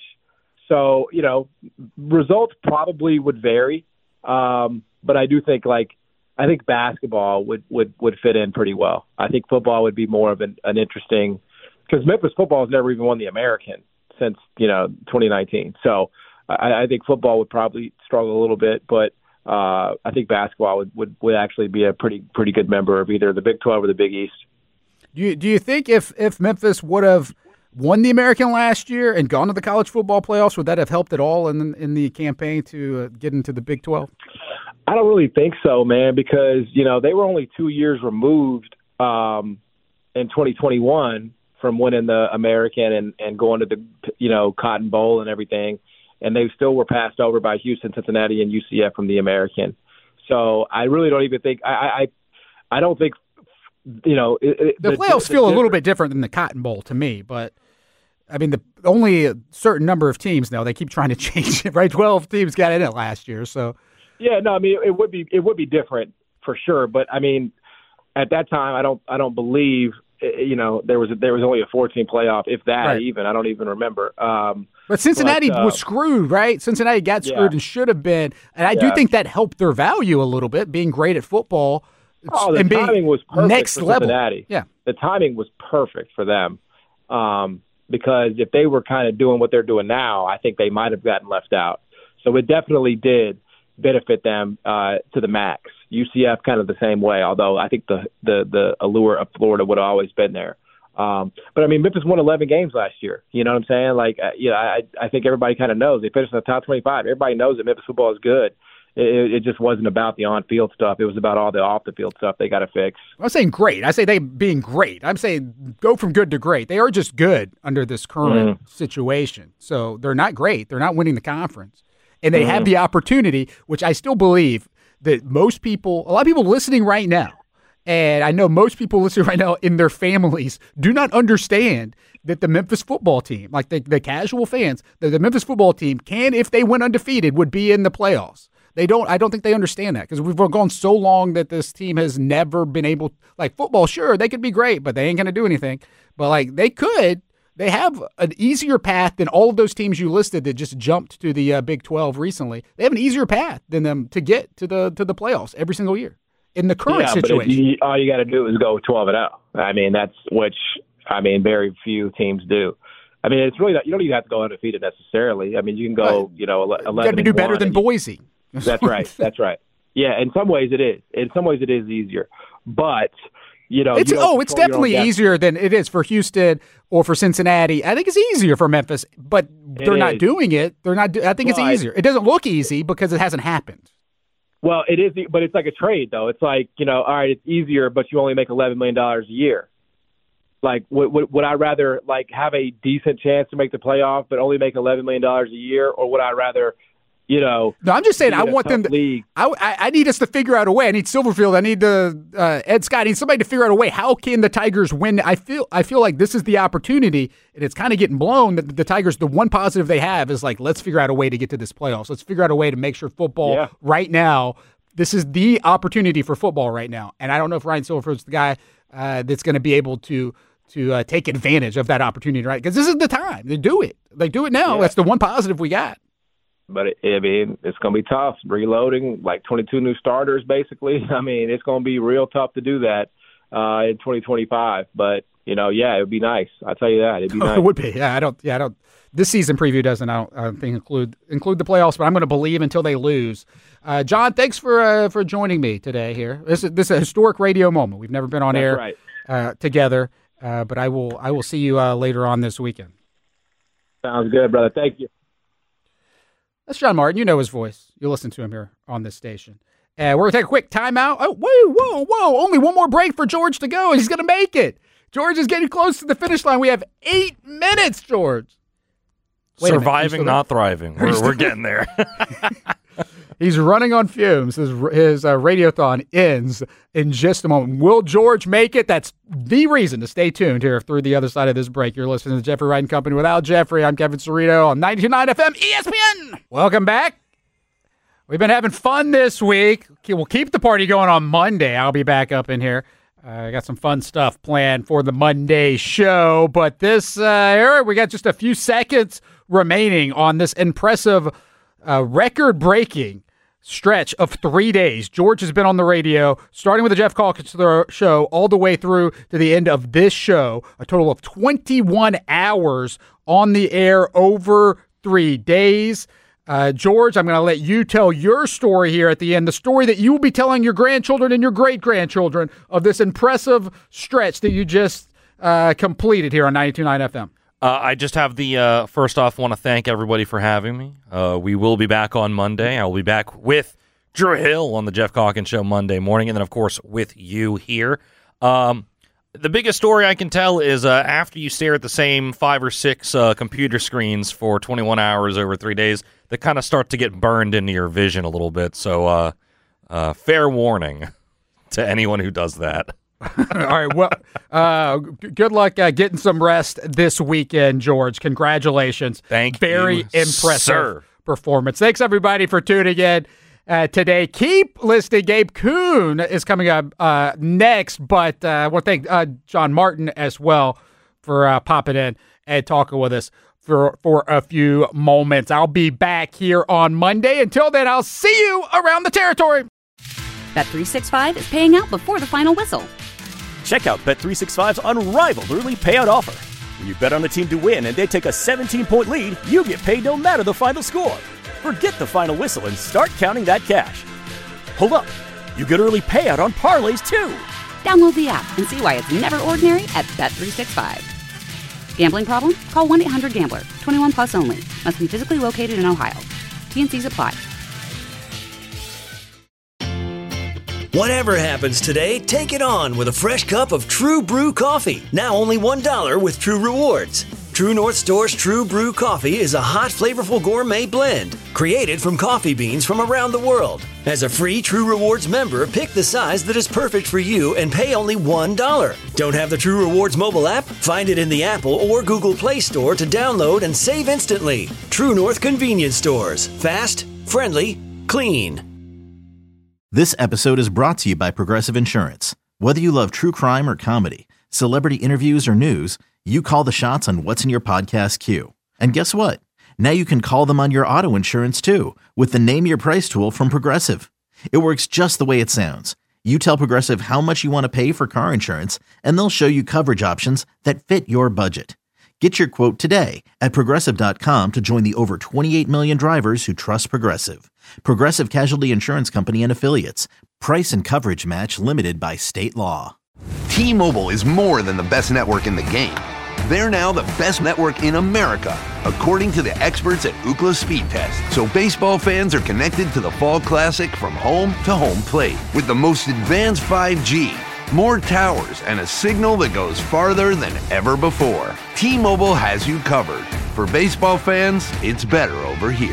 [SPEAKER 10] So, you know, results probably would vary. Um, but I do think, like, I think basketball would, would, would fit in pretty well. I think football would be more of an, an interesting – because Memphis football has never even won the American since, you know, twenty nineteen. So I, I think football would probably struggle a little bit. But uh, I think basketball would, would, would actually be a pretty pretty good member of either the Big twelve or the Big East.
[SPEAKER 5] Do you, do you think if, if Memphis would have – won the American last year and gone to the college football playoffs, would that have helped at all in in the campaign to uh, get into the Big twelve?
[SPEAKER 10] I don't really think so, man, because, you know, they were only two years removed um, in twenty twenty-one from winning the American and, and going to the, you know, Cotton Bowl and everything, and they still were passed over by Houston, Cincinnati, and U C F from the American. So I really don't even think I, – I, I don't think – You know, it, it,
[SPEAKER 5] the, the playoffs the, feel the a little bit different than the Cotton Bowl to me, but I mean, the only a certain number of teams now. They keep trying to change it, right? Twelve teams got in it last year, so
[SPEAKER 10] yeah, no, I mean, it would be it would be different for sure. But I mean, at that time, I don't I don't believe you know there was a, there was only a fourteen playoff, if that right. even. I don't even remember. Um,
[SPEAKER 5] but Cincinnati but, uh, was screwed, right? Cincinnati got screwed yeah. and should have been, and I yeah. do think that helped their value a little bit, being great at football.
[SPEAKER 10] Oh, the
[SPEAKER 5] and
[SPEAKER 10] timing was perfect
[SPEAKER 5] next
[SPEAKER 10] for
[SPEAKER 5] level.
[SPEAKER 10] Cincinnati.
[SPEAKER 5] Yeah,
[SPEAKER 10] the timing was perfect for them. Um, because if they were kind of doing what they're doing now, I think they might have gotten left out. So it definitely did benefit them uh, to the max. U C F kind of the same way, although I think the the, the allure of Florida would have always been there. Um, but, I mean, Memphis won eleven games last year. You know what I'm saying? Like, uh, you know, I, I think everybody kind of knows. They finished in the top twenty-five. Everybody knows that Memphis football is good. It, it just wasn't about the on-field stuff. It was about all the off-the-field stuff they got to fix.
[SPEAKER 5] I'm saying great. I say they being great. I'm saying go from good to great. They are just good under this current mm. situation. So they're not great. They're not winning the conference. And they mm. have the opportunity, which I still believe that most people, a lot of people listening right now, and I know most people listening right now in their families do not understand that the Memphis football team, like the, the casual fans, that the Memphis football team can, if they went undefeated, would be in the playoffs. They don't. I don't think they understand that because we've gone so long that this team has never been able. Like football, sure, they could be great, but they ain't going to do anything. But like they could, they have an easier path than all of those teams you listed that just jumped to the uh, Big twelve recently. They have an easier path than them to get to the to the playoffs every single year in the current
[SPEAKER 10] yeah,
[SPEAKER 5] situation.
[SPEAKER 10] But you, all you got to do is go twelve and zero. I mean, that's which I mean, very few teams do. I mean, it's really not, you don't even have to go undefeated necessarily. I mean, you can go, right. you know, eleven. You got
[SPEAKER 5] to do better than Boise.
[SPEAKER 10] That's right. That's right. Yeah, in some ways it is. In some ways it is easier. But, you know.
[SPEAKER 5] It's,
[SPEAKER 10] you
[SPEAKER 5] oh, it's definitely easier than it is for Houston or for Cincinnati. I think it's easier for Memphis, but they're not doing it. They're not. Do, I think well, it's easier. It doesn't look easy because it hasn't happened.
[SPEAKER 10] Well, it is, but it's like a trade, though. It's like, you know, all right, it's easier, but you only make eleven million dollars a year. Like, would, would, would I rather, like, have a decent chance to make the playoff but only make eleven million dollars a year, or would I rather – You know,
[SPEAKER 5] no, I'm just saying I want them to
[SPEAKER 10] league.
[SPEAKER 5] I, I need us to figure out a way. I need Silverfield. I need the uh, Ed Scott. I need somebody to figure out a way. How can the Tigers win? I feel I feel like this is the opportunity, and it's kind of getting blown that the Tigers, the one positive they have is like, let's figure out a way to get to this playoffs. Let's figure out a way to make sure football
[SPEAKER 10] yeah.
[SPEAKER 5] right now, this is the opportunity for football right now. And I don't know if Ryan Silverfield's the guy uh, that's going to be able to to uh, take advantage of that opportunity, right? Because this is the time. They do it. They do it now.
[SPEAKER 10] Yeah.
[SPEAKER 5] That's the one positive we got.
[SPEAKER 10] But, it, I mean, it's going to be tough. Reloading, like twenty-two new starters, basically. I mean, it's going to be real tough to do that uh, in twenty twenty-five. But, you know, yeah, it would be nice. I'll tell you that. It'd be nice.
[SPEAKER 5] It would be. Yeah, I don't – yeah, I don't – this season preview doesn't, I don't, I don't think, include include the playoffs, but I'm going to believe until they lose. Uh, John, thanks for uh, for joining me today here. This is, this is a historic radio moment. We've never been on
[SPEAKER 10] That's
[SPEAKER 5] air
[SPEAKER 10] right.
[SPEAKER 5] uh, together, uh, but I will I will see you uh, later on this weekend.
[SPEAKER 10] Sounds good, brother. Thank you.
[SPEAKER 5] That's John Martin. You know his voice. You listen to him here on this station. Uh, we're going to take a quick timeout. Oh, whoa, whoa, whoa. Only one more break for George to go, and he's going to make it. George is getting close to the finish line. We have eight minutes, George. Wait
[SPEAKER 6] Surviving, not thriving. We're, we're getting there.
[SPEAKER 5] He's running on fumes. His, his uh, radiothon ends in just a moment. Will George make it? That's the reason to stay tuned here through the other side of this break. You're listening to Jeffrey Wright and Company. Without Jeffrey, I'm Kevin Cerrito on ninety-two point nine F M E S P N. Welcome back. We've been having fun this week. We'll keep the party going on Monday. I'll be back up in here. Uh, I got some fun stuff planned for the Monday show. But this, uh, we got just a few seconds remaining on this impressive, uh, record-breaking stretch of three days. George has been on the radio, starting with the Jeff Calkins show all the way through to the end of this show, a total of twenty-one hours on the air over three days. Uh, George, I'm going to let you tell your story here at the end, the story that you will be telling your grandchildren and your great-grandchildren of this impressive stretch that you just uh, completed here on ninety-two point nine F M.
[SPEAKER 6] Uh, I just have the, uh, first off, want to thank everybody for having me. Uh, we will be back on Monday. I will be back with Drew Hill on the Jeff Calkins Show Monday morning, and then, of course, with you here. Um, the biggest story I can tell is uh, after you stare at the same five or six uh, computer screens for twenty-one hours over three days, they kind of start to get burned into your vision a little bit. So uh, uh, fair warning to anyone who does that.
[SPEAKER 5] All right. Well, uh, good luck uh, getting some rest this weekend, George. Congratulations.
[SPEAKER 6] Thank
[SPEAKER 5] Very
[SPEAKER 6] you,
[SPEAKER 5] impressive
[SPEAKER 6] sir.
[SPEAKER 5] performance. Thanks, everybody, for tuning in uh, today. Keep listening. Gabe Kuhn is coming up uh, next, but uh, I want to thank uh, John Martin as well for uh, popping in and talking with us for, for a few moments. I'll be back here on Monday. Until then, I'll see you around the territory.
[SPEAKER 1] Bet three sixty-five is paying out before the final whistle.
[SPEAKER 2] Check out Bet three sixty-five's unrivaled early payout offer. When you bet on a team to win and they take a seventeen-point lead, you get paid no matter the final score. Forget the final whistle and start counting that cash. Hold up. You get early payout on parlays, too.
[SPEAKER 1] Download the app and see why it's never ordinary at Bet three sixty-five. Gambling problem? Call one eight hundred gambler. twenty-one plus only. Must be physically located in Ohio. T N Cs apply.
[SPEAKER 3] Whatever happens today, take it on with a fresh cup of True Brew coffee. Now only one dollar with True Rewards. True North Store's True Brew coffee is a hot, flavorful gourmet blend created from coffee beans from around the world. As a free True Rewards member, pick the size that is perfect for you and pay only one dollar. Don't have the True Rewards mobile app? Find it in the Apple or Google Play Store to download and save instantly. True North Convenience Stores. Fast, friendly, clean.
[SPEAKER 4] This episode is brought to you by Progressive Insurance. Whether you love true crime or comedy, celebrity interviews or news, you call the shots on what's in your podcast queue. And guess what? Now you can call them on your auto insurance too with the Name Your Price tool from Progressive. It works just the way it sounds. You tell Progressive how much you want to pay for car insurance, and they'll show you coverage options that fit your budget. Get your quote today at Progressive dot com to join the over twenty-eight million drivers who trust Progressive. Progressive Casualty Insurance Company and Affiliates. Price and coverage match limited by state law.
[SPEAKER 11] T-Mobile is more than the best network in the game. They're now the best network in America, according to the experts at Ookla Speed Test. So baseball fans are connected to the Fall Classic from home to home plate with the most advanced five G, more towers, and a signal that goes farther than ever before. T-Mobile has you covered. For baseball fans, it's better over here.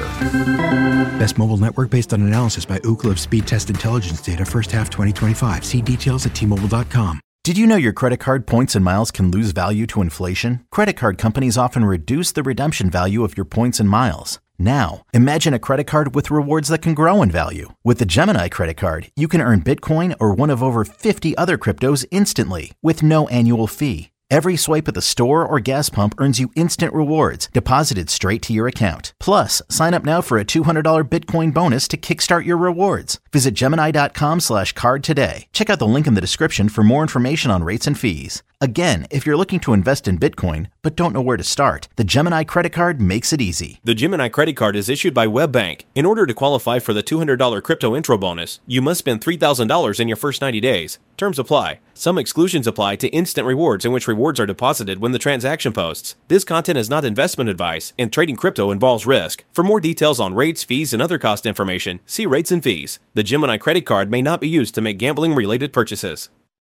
[SPEAKER 12] Best mobile network based on analysis by Ookla of Speed Test Intelligence data first half twenty twenty-five. See details at T Mobile dot com.
[SPEAKER 4] Did you know your credit card points and miles can lose value to inflation? Credit card companies often reduce the redemption value of your points and miles. Now, imagine a credit card with rewards that can grow in value. With the Gemini credit card, you can earn Bitcoin or one of over fifty other cryptos instantly with no annual fee. Every swipe at the store or gas pump earns you instant rewards deposited straight to your account. Plus, sign up now for a two hundred dollars Bitcoin bonus to kickstart your rewards. Visit Gemini dot com slash card today. Check out the link in the description for more information on rates and fees. Again, if you're looking to invest in Bitcoin but don't know where to start, the Gemini credit card makes it easy.
[SPEAKER 13] The Gemini credit card is issued by WebBank. In order to qualify for the two hundred dollars crypto intro bonus, you must spend three thousand dollars in your first ninety days. Terms apply. Some exclusions apply to instant rewards in which rewards are deposited when the transaction posts. This content is not investment advice, and trading crypto involves risk. For more details on rates, fees, and other cost information, see rates and fees. The Gemini credit card may not be used to make gambling-related purchases.